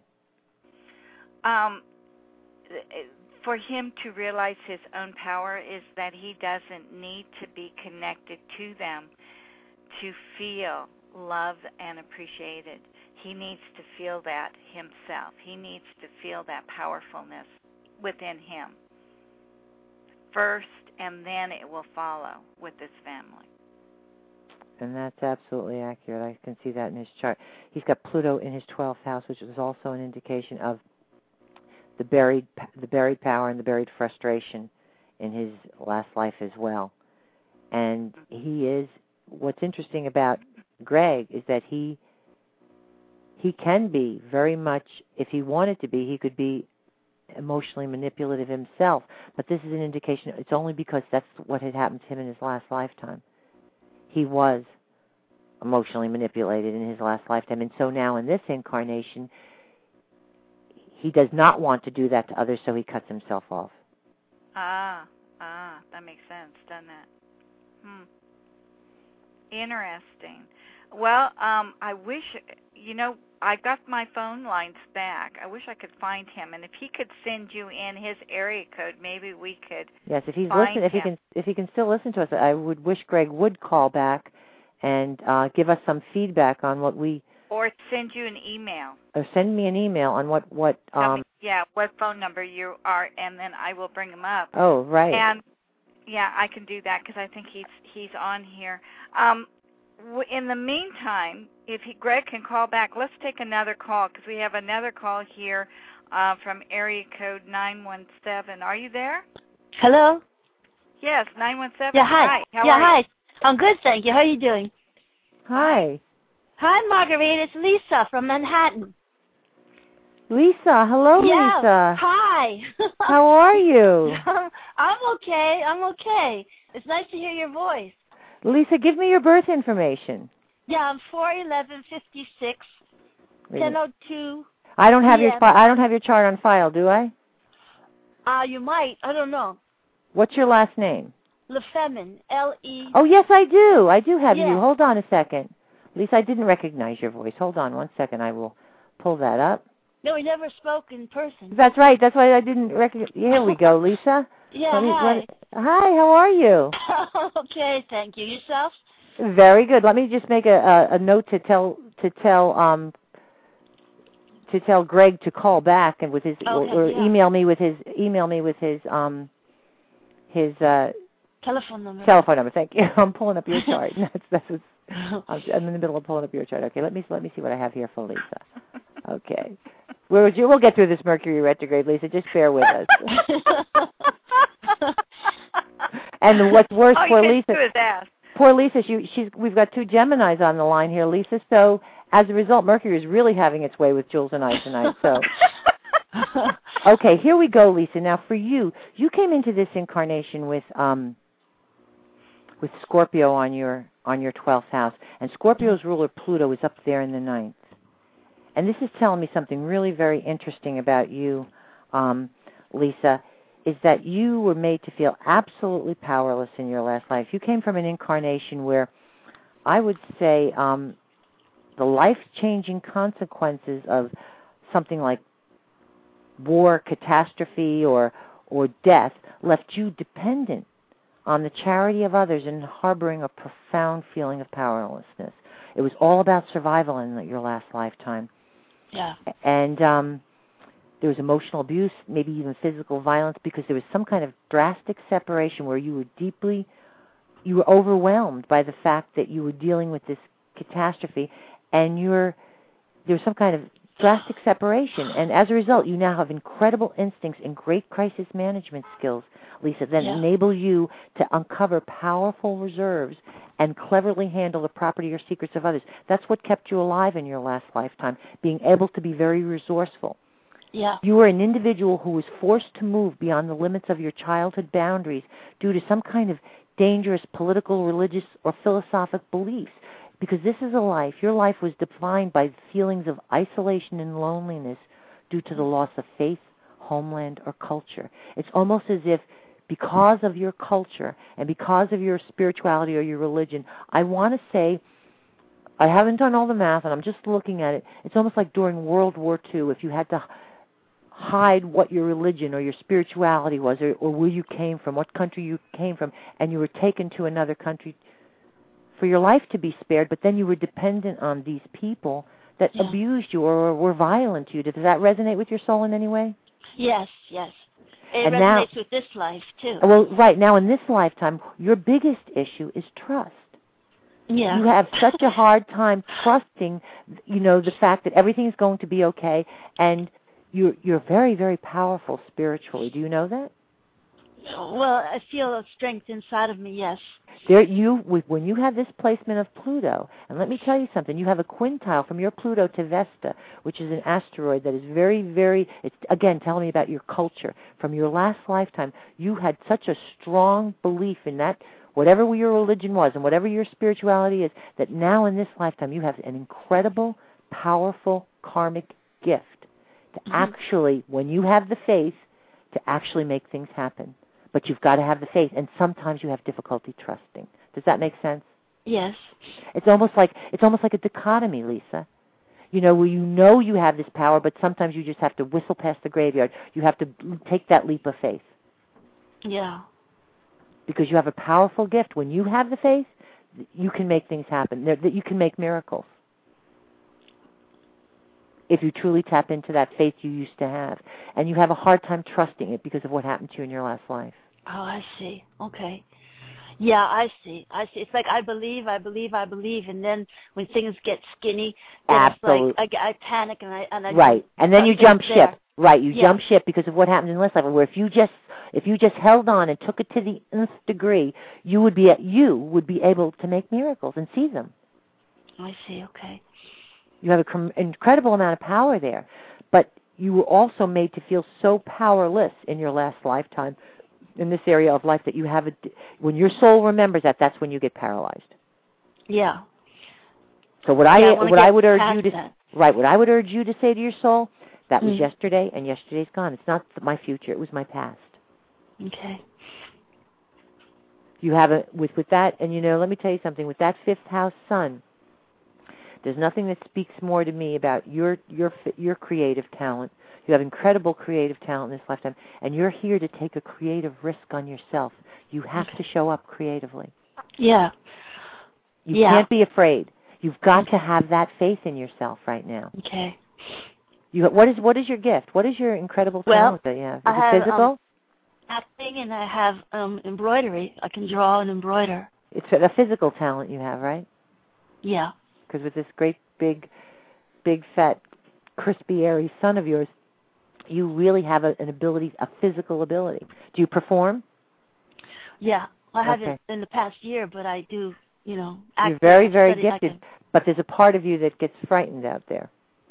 Speaker 3: For him to realize his own power is that he doesn't need to be connected to them to feel loved and appreciated. He needs to feel that himself. He needs to feel that powerfulness within him first, and then it will follow with his family.
Speaker 1: And that's absolutely accurate. I can see that in his chart. He's got Pluto in his 12th house, which is also an indication of the buried power and the buried frustration in his last life as well. And what's interesting about Greg is that he can be very much, if he wanted to be, he could be emotionally manipulative himself. But this is an indication, it's only because that's what had happened to him in his last lifetime. He was emotionally manipulated in his last lifetime. And so now in this incarnation, he does not want to do that to others, so he cuts himself off.
Speaker 3: That makes sense, doesn't it? Interesting. Well, I wish, I got my phone lines back. I wish I could find him, and if he could send you in his area code, maybe we could.
Speaker 1: Yes, if he's listening, if he can still listen to us, I would wish Greg would call back and give us some feedback on what we.
Speaker 3: Or send you an email.
Speaker 1: Or send me an email on what what
Speaker 3: phone number you are, and then I will bring him up.
Speaker 1: Oh, right.
Speaker 3: And I can do that because I think he's on here. In the meantime, if Greg can call back, let's take another call because we have another call here from area code 917. Are you there?
Speaker 6: Hello?
Speaker 3: Yes, 917.
Speaker 6: Yeah, hi.
Speaker 3: How are you?
Speaker 6: Hi. I'm good, thank you. How are you doing?
Speaker 1: Hi.
Speaker 6: Hi, Marguerite. It's Lisa from Manhattan.
Speaker 1: Lisa. Hello,
Speaker 6: yeah.
Speaker 1: Lisa.
Speaker 6: Hi.
Speaker 1: How are you?
Speaker 6: I'm okay. It's nice to hear your voice.
Speaker 1: Lisa, give me your birth information.
Speaker 6: Yeah, I'm 4/11/56, 10:02.
Speaker 1: I don't have your chart on file, do I?
Speaker 6: You might. I don't know.
Speaker 1: What's your last name?
Speaker 6: Lefemin. L-E.
Speaker 1: Oh, yes, I do. I do have
Speaker 6: yeah.
Speaker 1: you. Hold on a second. Lisa, I didn't recognize your voice. Hold on 1 second. I will pull that up.
Speaker 6: No, we never spoke in person.
Speaker 1: That's right. That's why I didn't recognize. Here we go, Lisa.
Speaker 6: Yeah, hi.
Speaker 1: Hi, how are you?
Speaker 6: Okay, thank you. Yourself?
Speaker 1: Very good. Let me just make a note to tell Greg to call back and with his or email me with his telephone
Speaker 6: number.
Speaker 1: Telephone number. Thank you. I'm pulling up your chart. I'm in the middle of pulling up your chart. Okay, let me see what I have here for Lisa. Okay, we'll get through this Mercury retrograde, Lisa. Just bear with us. And what's worse for Lisa? Poor Lisa. We've got two Geminis on the line here, Lisa. So as a result, Mercury is really having its way with Jules and I tonight. So. Okay, here we go, Lisa. Now, for you came into this incarnation with Scorpio on your 12th house, and Scorpio's ruler Pluto is up there in the 9th. And this is telling me something really very interesting about you, Lisa, is that you were made to feel absolutely powerless in your last life. You came from an incarnation where I would say the life-changing consequences of something like war, catastrophe, or death left you dependent on the charity of others and harboring a profound feeling of powerlessness. It was all about survival in your last lifetime.
Speaker 6: Yeah.
Speaker 1: And there was emotional abuse, maybe even physical violence, because there was some kind of drastic separation where you were overwhelmed by the fact that you were dealing with this catastrophe, and there was some kind of drastic separation. And as a result, you now have incredible instincts and great crisis management skills, Lisa, that enable you to uncover powerful reserves and cleverly handle the property or secrets of others. That's what kept you alive in your last lifetime, being able to be very resourceful.
Speaker 6: Yeah.
Speaker 1: You were an individual who was forced to move beyond the limits of your childhood boundaries due to some kind of dangerous political, religious, or philosophic beliefs. Because this is a life, your life was defined by feelings of isolation and loneliness due to the loss of faith, homeland, or culture. It's almost as if because of your culture and because of your spirituality or your religion, I want to say, I haven't done all the math and I'm just looking at it, it's almost like during World War II, if you had to hide what your religion or your spirituality was or where you came from, what country you came from, and you were taken to another country for your life to be spared, but then you were dependent on these people that abused you or were violent to you. Does that resonate with your soul in any way?
Speaker 6: Yes. It
Speaker 1: and
Speaker 6: resonates with this life, too.
Speaker 1: Well, right. Now, in this lifetime, your biggest issue is trust.
Speaker 6: Yeah.
Speaker 1: You have such a hard time trusting, the fact that everything is going to be okay, and you're very, very powerful spiritually. Do you know that?
Speaker 6: Well, I feel a strength inside of me, yes.
Speaker 1: When you have this placement of Pluto, and let me tell you something, you have a quintile from your Pluto to Vesta, which is an asteroid that is very, very, it's again telling me about your culture. From your last lifetime, you had such a strong belief in that, whatever your religion was and whatever your spirituality is, that now in this lifetime you have an incredible, powerful karmic gift to actually, when you have the faith, to actually make things happen. But you've got to have the faith, and sometimes you have difficulty trusting. Does that make sense?
Speaker 6: Yes.
Speaker 1: It's almost like a dichotomy, Lisa. Where you have this power, but sometimes you just have to whistle past the graveyard. You have to take that leap of faith.
Speaker 6: Yeah.
Speaker 1: Because you have a powerful gift. When you have the faith, you can make things happen. That you can make miracles. If you truly tap into that faith you used to have. And you have a hard time trusting it because of what happened to you in your last life.
Speaker 6: Oh, I see. Okay. Yeah, I see. It's like I believe, and then when things get skinny, then
Speaker 1: Absolutely.
Speaker 6: It's like I panic and I
Speaker 1: right, and then you jump ship.
Speaker 6: There.
Speaker 1: Right, you jump ship because of what happened in this life. Where if you just held on and took it to the nth degree, you would be able to make miracles and see them.
Speaker 6: I see. Okay.
Speaker 1: You have an incredible amount of power there, but you were also made to feel so powerless in your last lifetime in this area of life that you have when your soul remembers that's when you get paralyzed.
Speaker 6: Yeah.
Speaker 1: So what I would urge you to say to your soul, that was yesterday, and yesterday's gone. It's not my future; it was my past.
Speaker 6: Okay.
Speaker 1: You have with that, and let me tell you something. With that 5th house sun, there's nothing that speaks more to me about your creative talent. You have incredible creative talent in this lifetime, and you're here to take a creative risk on yourself. You have to show up creatively.
Speaker 6: Yeah.
Speaker 1: You can't be afraid. You've got to have that faith in yourself right now.
Speaker 6: Okay.
Speaker 1: What is your gift? What is your incredible talent that you have? Is it physical?
Speaker 6: Acting, and I have embroidery. I can draw and embroider.
Speaker 1: It's a physical talent you have, right?
Speaker 6: Yeah.
Speaker 1: Because with this great big, fat, crispy, airy son of yours, you really have an ability, a physical ability. Do you perform?
Speaker 6: Yeah. I haven't in the past year, but I do, act.
Speaker 1: You're very, very gifted, but there's a part of you that gets frightened out there.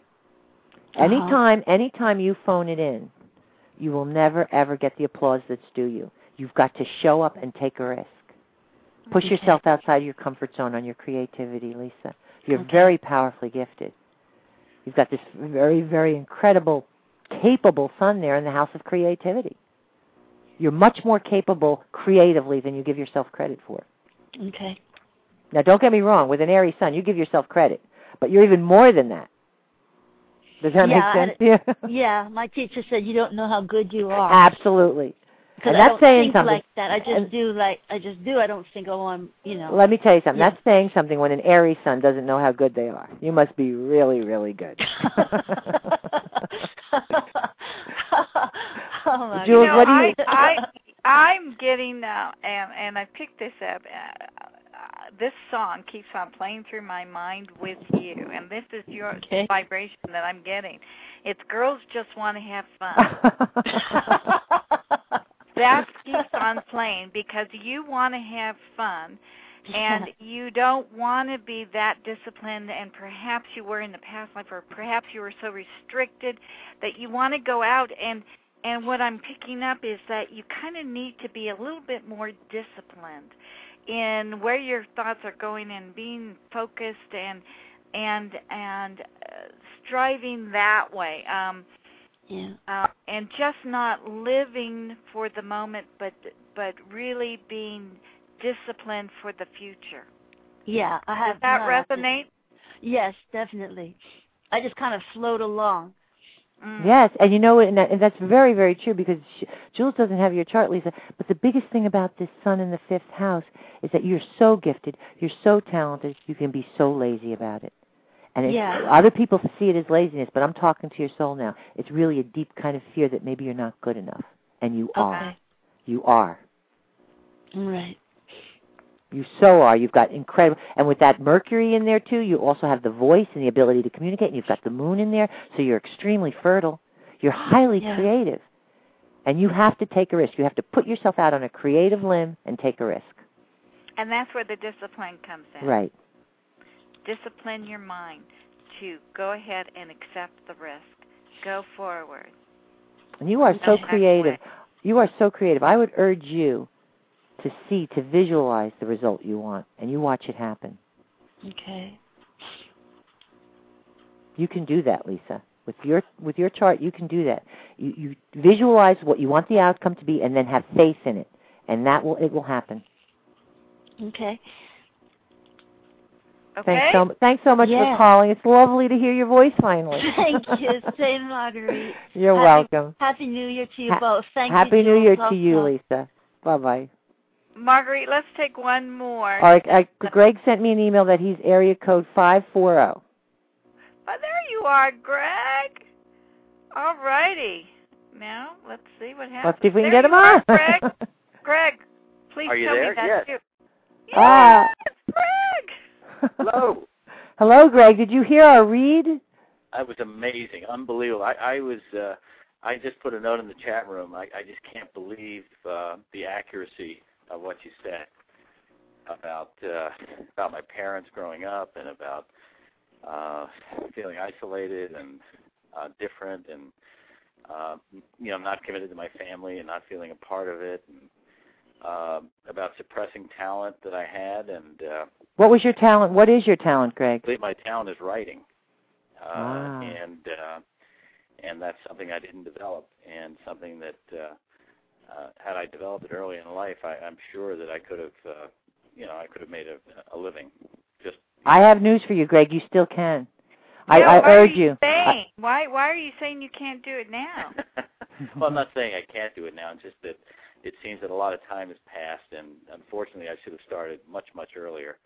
Speaker 1: Anytime you phone it in, you will never, ever get the applause that's due you. You've got to show up and take a risk. Push yourself outside your comfort zone on your creativity, Lisa. You're very powerfully gifted. You've got this very, very incredible, capable son there in the house of creativity. You're much more capable creatively than you give yourself credit for.
Speaker 6: Okay.
Speaker 1: Now, don't get me wrong. With an Aries son, you give yourself credit. But you're even more than that. Does that make sense?
Speaker 6: Yeah. My teacher said you don't know how good you are.
Speaker 1: Absolutely.
Speaker 6: Because
Speaker 1: that's saying
Speaker 6: think
Speaker 1: something.
Speaker 6: Like that. I just do. I don't think, I'm,
Speaker 1: Let me tell you something. Yeah. That's saying something when an Aries son doesn't know how good they are. You must be really, really good.
Speaker 3: Jules, what do you... I'm getting, and I picked this up, this song keeps on playing through my mind with you, and this is your vibration that I'm getting. It's Girls Just Want to Have Fun. That keeps on playing because you want to have fun, and you don't want to be that disciplined, and perhaps you were in the past life, or perhaps you were so restricted that you want to go out, and what I'm picking up is that you kind of need to be a little bit more disciplined in where your thoughts are going and being focused and striving that way. And just not living for the moment, but really being disciplined for the future.
Speaker 6: Yeah, I have.
Speaker 3: Does that resonate?
Speaker 6: Yes, definitely. I just kind of float along.
Speaker 1: Yes, and and that's very, very true because Jules doesn't have your chart, Lisa, but the biggest thing about this sun in the 5th house is that you're so gifted, you're so talented, you can be so lazy about it. And other people see it as laziness, but I'm talking to your soul now. It's really a deep kind of fear that maybe you're not good enough, and you are. You are.
Speaker 6: Right.
Speaker 1: You so are. You've got incredible, and with that Mercury in there too, you also have the voice and the ability to communicate, and you've got the moon in there, so you're extremely fertile. You're highly creative, and you have to take a risk. You have to put yourself out on a creative limb and take a risk.
Speaker 3: And that's where the discipline comes in.
Speaker 1: Right.
Speaker 3: Discipline your mind to go ahead and accept the risk. Go forward.
Speaker 1: And you are so creative. You are so creative. I would urge you to visualize the result you want, and you watch it happen.
Speaker 6: Okay.
Speaker 1: You can do that, Lisa. With your chart, you can do that. You visualize what you want the outcome to be, and then have faith in it, and it will happen.
Speaker 6: Okay.
Speaker 3: Okay.
Speaker 1: Thanks so much for calling. It's lovely to hear your voice finally.
Speaker 6: Thank you. Same, Marguerite.
Speaker 1: You're welcome.
Speaker 6: Happy New Year to you both. Thank you.
Speaker 1: Happy New Year to you, Lisa. Bye-bye.
Speaker 3: Marguerite, let's take one more.
Speaker 1: All right. Greg sent me an email that he's area code 540.
Speaker 3: Oh, there you are, Greg. All righty. Now, let's see what happens.
Speaker 1: Let's see if we can get him on.
Speaker 3: Greg. Greg, please
Speaker 5: tell
Speaker 3: me
Speaker 5: there?
Speaker 3: that's you.
Speaker 1: Yes,
Speaker 3: it's Greg.
Speaker 5: Hello.
Speaker 1: Hello, Greg. Did you hear our read?
Speaker 7: That was amazing, unbelievable. I just put a note in the chat room. I just can't believe the accuracy of what you said about my parents growing up and about feeling isolated and different and not committed to my family and not feeling a part of it, and about suppressing talent that I had. And
Speaker 1: what was your talent? What is your talent, Greg?
Speaker 7: My talent is writing,
Speaker 1: wow.
Speaker 7: and that's something I didn't develop, and something that had I developed it early in life, I'm sure that I could have made a living.
Speaker 1: I have news for you, Greg. You still can.
Speaker 3: Yeah,
Speaker 1: I urge you.
Speaker 3: Why are you saying you can't do it now?
Speaker 7: Well, I'm not saying I can't do it now. It's just that it seems that a lot of time has passed, and unfortunately I should have started much, much earlier.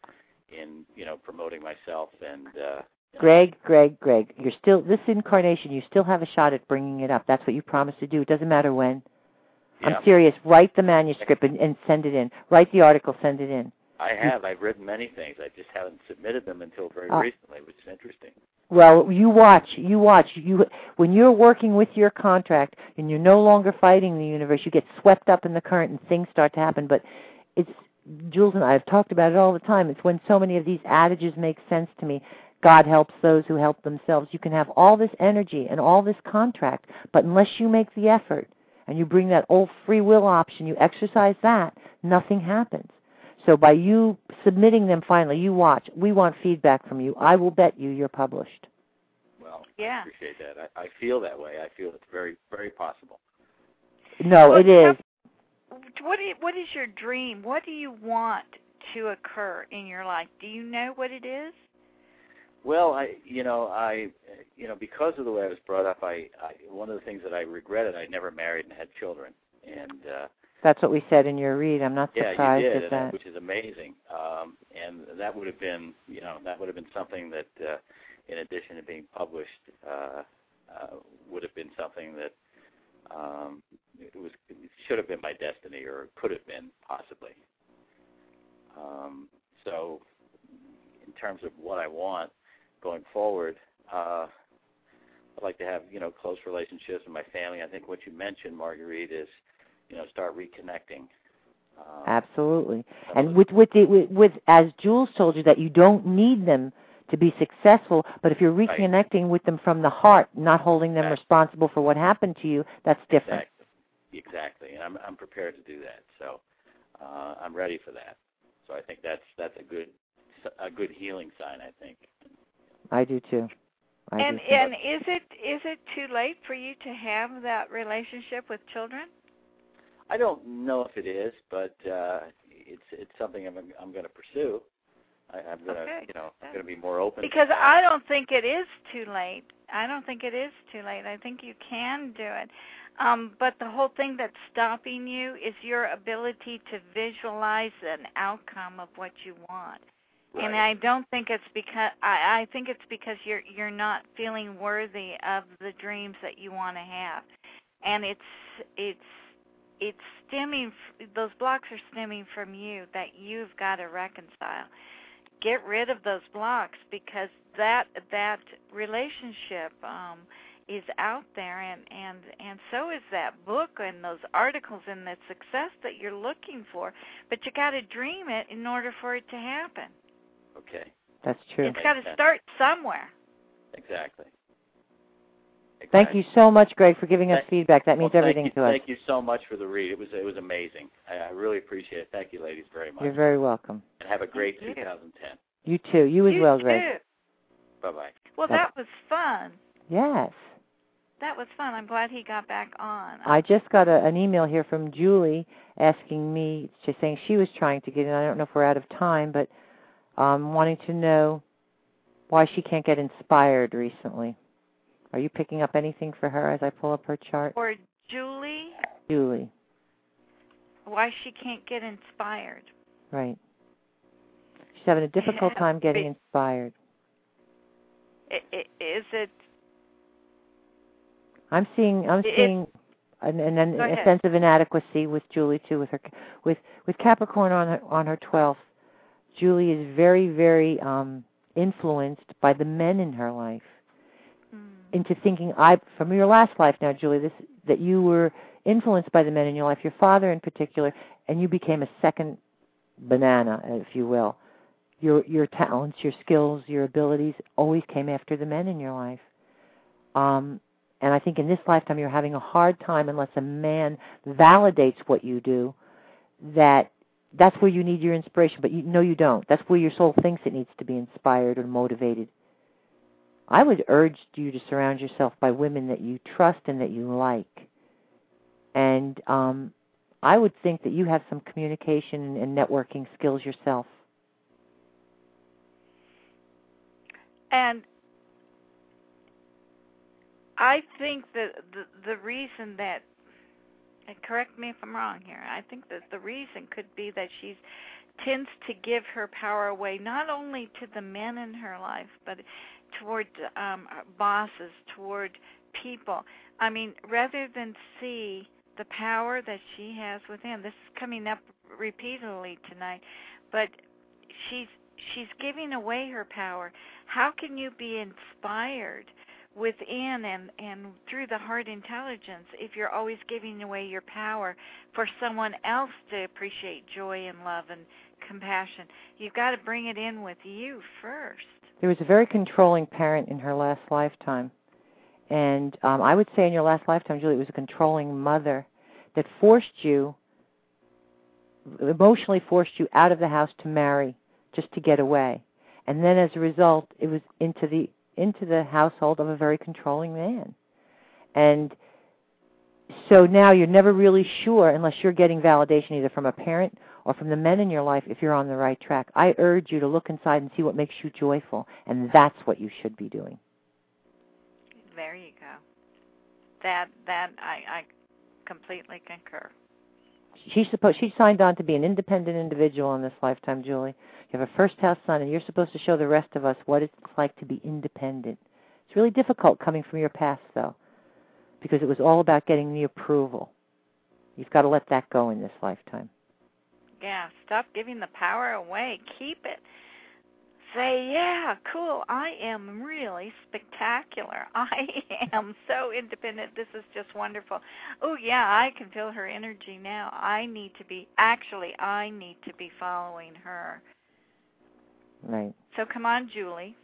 Speaker 7: in promoting myself and.
Speaker 1: Greg, you're still, this incarnation, you still have a shot at bringing it up. That's what you promised to do. It doesn't matter when.
Speaker 7: Yeah.
Speaker 1: I'm serious. Write the manuscript and send it in. Write the article, send it in.
Speaker 7: I have. I've written many things. I just haven't submitted them until very recently, which is interesting.
Speaker 1: Well, you watch. When you're working with your contract and you're no longer fighting the universe, you get swept up in the current and things start to happen. But it's, Jules and I have talked about it all the time. It's when so many of these adages make sense to me. God helps those who help themselves. You can have all this energy and all this contract, but unless you make the effort and you bring that old free will option, you exercise that, nothing happens. So by you submitting them finally, you watch. We want feedback from you. I will bet you're published.
Speaker 7: Well,
Speaker 3: yeah.
Speaker 7: I appreciate that. I feel that way. I feel it's very, very possible.
Speaker 1: No, it is.
Speaker 3: What is your dream? What do you want to occur in your life? Do you know what it is?
Speaker 7: Well, because of the way I was brought up, one of the things that I regretted, I never married and had children, and
Speaker 1: that's what we said in your read. I'm not surprised
Speaker 7: you did,
Speaker 1: at that,
Speaker 7: which is amazing. And that would have been, something that, in addition to being published, would have been something that it should have been my destiny, or could have been possibly. So, in terms of what I want going forward, I'd like to have close relationships with my family. I think what you mentioned, Marguerite, is start reconnecting.
Speaker 1: Absolutely. And with as Jules told you, that you don't need them to be successful, but if you're reconnecting with them from the heart, not holding them responsible for what happened to you, that's different.
Speaker 7: Exactly. And I'm prepared to do that. So I'm ready for that. So I think that's a good healing sign, I think.
Speaker 1: I do too.
Speaker 3: And is it too late for you to have that relationship with children?
Speaker 7: I don't know if it is, but it's something I'm going to pursue. I'm going to be more open.
Speaker 3: Because I don't think it is too late. I think you can do it. But the whole thing that's stopping you is your ability to visualize an outcome of what you want. Right. And I don't think it's because I think it's because you're not feeling worthy of the dreams that you want to have, and it's stemming. Those blocks are stemming from you that you've got to reconcile. Get rid of those blocks, because that relationship is out there, and so is that book and those articles and the success that you're looking for. But you got to dream it in order for it to happen.
Speaker 7: Okay.
Speaker 1: That's true.
Speaker 3: It's got to start somewhere.
Speaker 7: Exactly.
Speaker 1: Thank you so much, Greg, for giving us feedback. That means everything to us.
Speaker 7: Thank you so much for the read. It was amazing. I really appreciate it. Thank you, ladies, very much.
Speaker 1: You're very welcome.
Speaker 7: And have a great 2010.
Speaker 1: You too. You as well, Greg.
Speaker 3: You too.
Speaker 7: Bye-bye.
Speaker 3: Well, that was fun.
Speaker 1: Yes.
Speaker 3: That was fun. I'm glad he got back on.
Speaker 1: I just got an email here from Julie asking me, just saying she was trying to get in. I don't know if we're out of time, but wanting to know why she can't get inspired recently. Are you picking up anything for her as I pull up her chart?
Speaker 3: Or Julie?
Speaker 1: Julie.
Speaker 3: Why she can't get inspired.
Speaker 1: Right. She's having a difficult time getting inspired.
Speaker 3: Is it?
Speaker 1: I'm seeing a sense of inadequacy with Julie too. With Capricorn on her 12th, Julie is very, very influenced by the men in her life. Into thinking, from your last life now, Julie, that you were influenced by the men in your life, your father in particular, and you became a second banana, if you will. Your talents, your skills, your abilities always came after the men in your life. And I think in this lifetime you're having a hard time unless a man validates what you do, that's where you need your inspiration. But you don't. That's where your soul thinks it needs to be inspired or motivated. I would urge you to surround yourself by women that you trust and that you like. And I would think that you have some communication and networking skills yourself.
Speaker 3: And I think that the reason that, and correct me if I'm wrong here, I think that the reason could be that she's tends to give her power away, not only to the men in her life, but toward bosses, toward people. I mean, rather than see the power that she has within, this is coming up repeatedly tonight, but she's giving away her power. How can you be inspired within and through the heart intelligence if you're always giving away your power for someone else to appreciate joy and love and compassion? You've got to bring it in with you first.
Speaker 1: There was a very controlling parent in her last lifetime. And I would say in your last lifetime, Julie, it was a controlling mother that emotionally forced you out of the house to marry just to get away. And then as a result, it was into the household of a very controlling man. And so now you're never really sure, unless you're getting validation either from a parent or from the men in your life, if you're on the right track. I urge you to look inside and see what makes you joyful, and that's what you should be doing.
Speaker 3: There you go. That I completely concur.
Speaker 1: She signed on to be an independent individual in this lifetime, Julie. You have a first house son, and you're supposed to show the rest of us what it's like to be independent. It's really difficult coming from your past, though, because it was all about getting the approval. You've got to let that go in this lifetime.
Speaker 3: Yeah, stop giving the power away. Keep it. Say, yeah, cool, I am really spectacular. I am so independent. This is just wonderful. Oh, yeah, I can feel her energy now. I need to be following her.
Speaker 1: Right.
Speaker 3: So come on, Julie.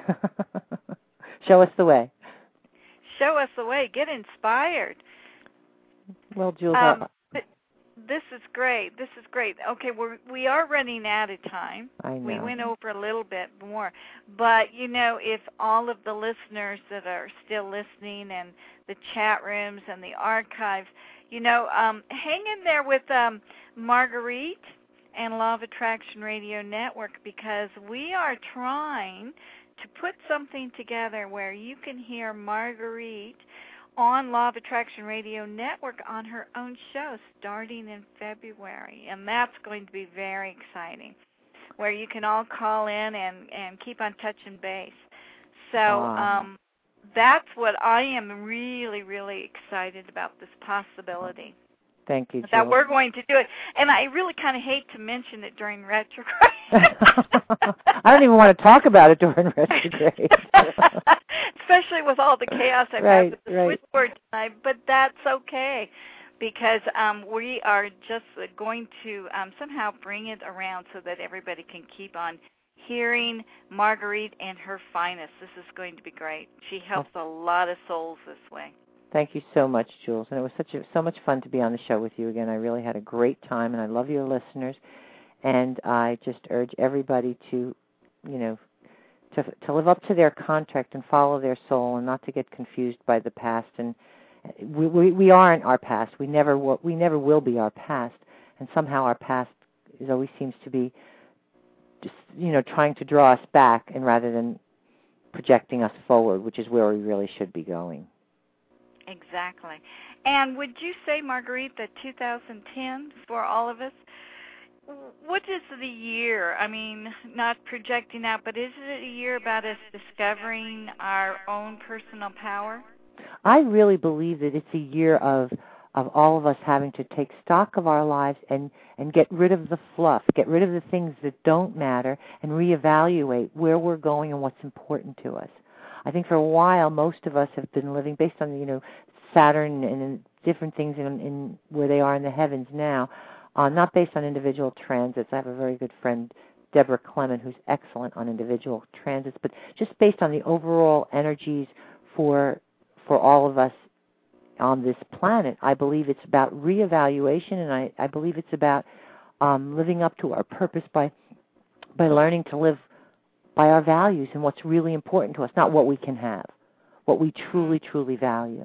Speaker 1: Show us the way.
Speaker 3: Show us the way. Get inspired.
Speaker 1: Well, Jules,
Speaker 3: this is great. This is great. Okay, we are running out of time.
Speaker 1: I know.
Speaker 3: We went over a little bit more. But, if all of the listeners that are still listening and the chat rooms and the archives, hang in there with Marguerite and Law of Attraction Radio Network, because we are trying to put something together where you can hear Marguerite on Law of Attraction Radio Network on her own show starting in February. And that's going to be very exciting, where you can all call in and keep on touching base. So that's what I am really, really excited about, this possibility.
Speaker 1: Thank you, Jill.
Speaker 3: That we're going to do it. And I really kind of hate to mention it during retrograde.
Speaker 1: I don't even want to talk about it during retrograde.
Speaker 3: Especially with all the chaos I've had with the switchboard tonight. But that's okay, because we are just going to somehow bring it around so that everybody can keep on hearing Marguerite and her finest. This is going to be great. She helps a lot of souls this way.
Speaker 1: Thank you so much, Jules. And it was so much fun to be on the show with you again. I really had a great time, and I love your listeners. And I just urge everybody to live up to their contract and follow their soul, and not to get confused by the past. And we aren't our past. We never will be our past. And somehow our past always seems to be just trying to draw us back, and rather than projecting us forward, which is where we really should be going.
Speaker 3: Exactly. And would you say, Marguerite, that 2010 for all of us, what is the year? I mean, not projecting out, but is it a year about us discovering our own personal power?
Speaker 1: I really believe that it's a year of all of us having to take stock of our lives and get rid of the fluff, get rid of the things that don't matter, and reevaluate where we're going and what's important to us. I think for a while, most of us have been living based on, Saturn and different things in where they are in the heavens now, not based on individual transits. I have a very good friend, Deborah Clement, who's excellent on individual transits, but just based on the overall energies for all of us on this planet. I believe it's about reevaluation, and I believe it's about living up to our purpose by learning to live by our values and what's really important to us, not what we can have, what we truly, truly value.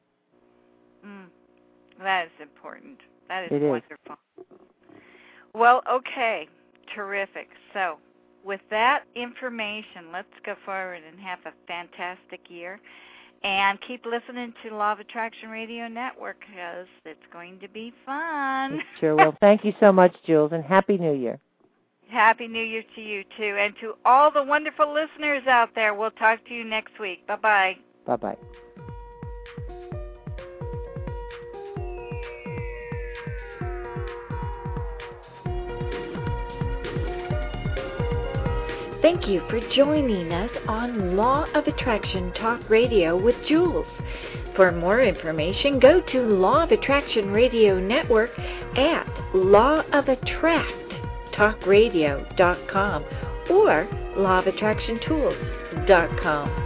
Speaker 3: That is important. That is wonderful. Well, okay, terrific. So with that information, let's go forward and have a fantastic year. And keep listening to Law of Attraction Radio Network, because it's going to be fun.
Speaker 1: It sure will. Thank you so much, Jules, and Happy New Year.
Speaker 3: Happy New Year to you, too. And to all the wonderful listeners out there, we'll talk to you next week. Bye-bye.
Speaker 1: Bye-bye.
Speaker 2: Thank you for joining us on Law of Attraction Talk Radio with Jules. For more information, go to Law of Attraction Radio Network at lawofattracttalkradio.com or lawofattractiontools.com.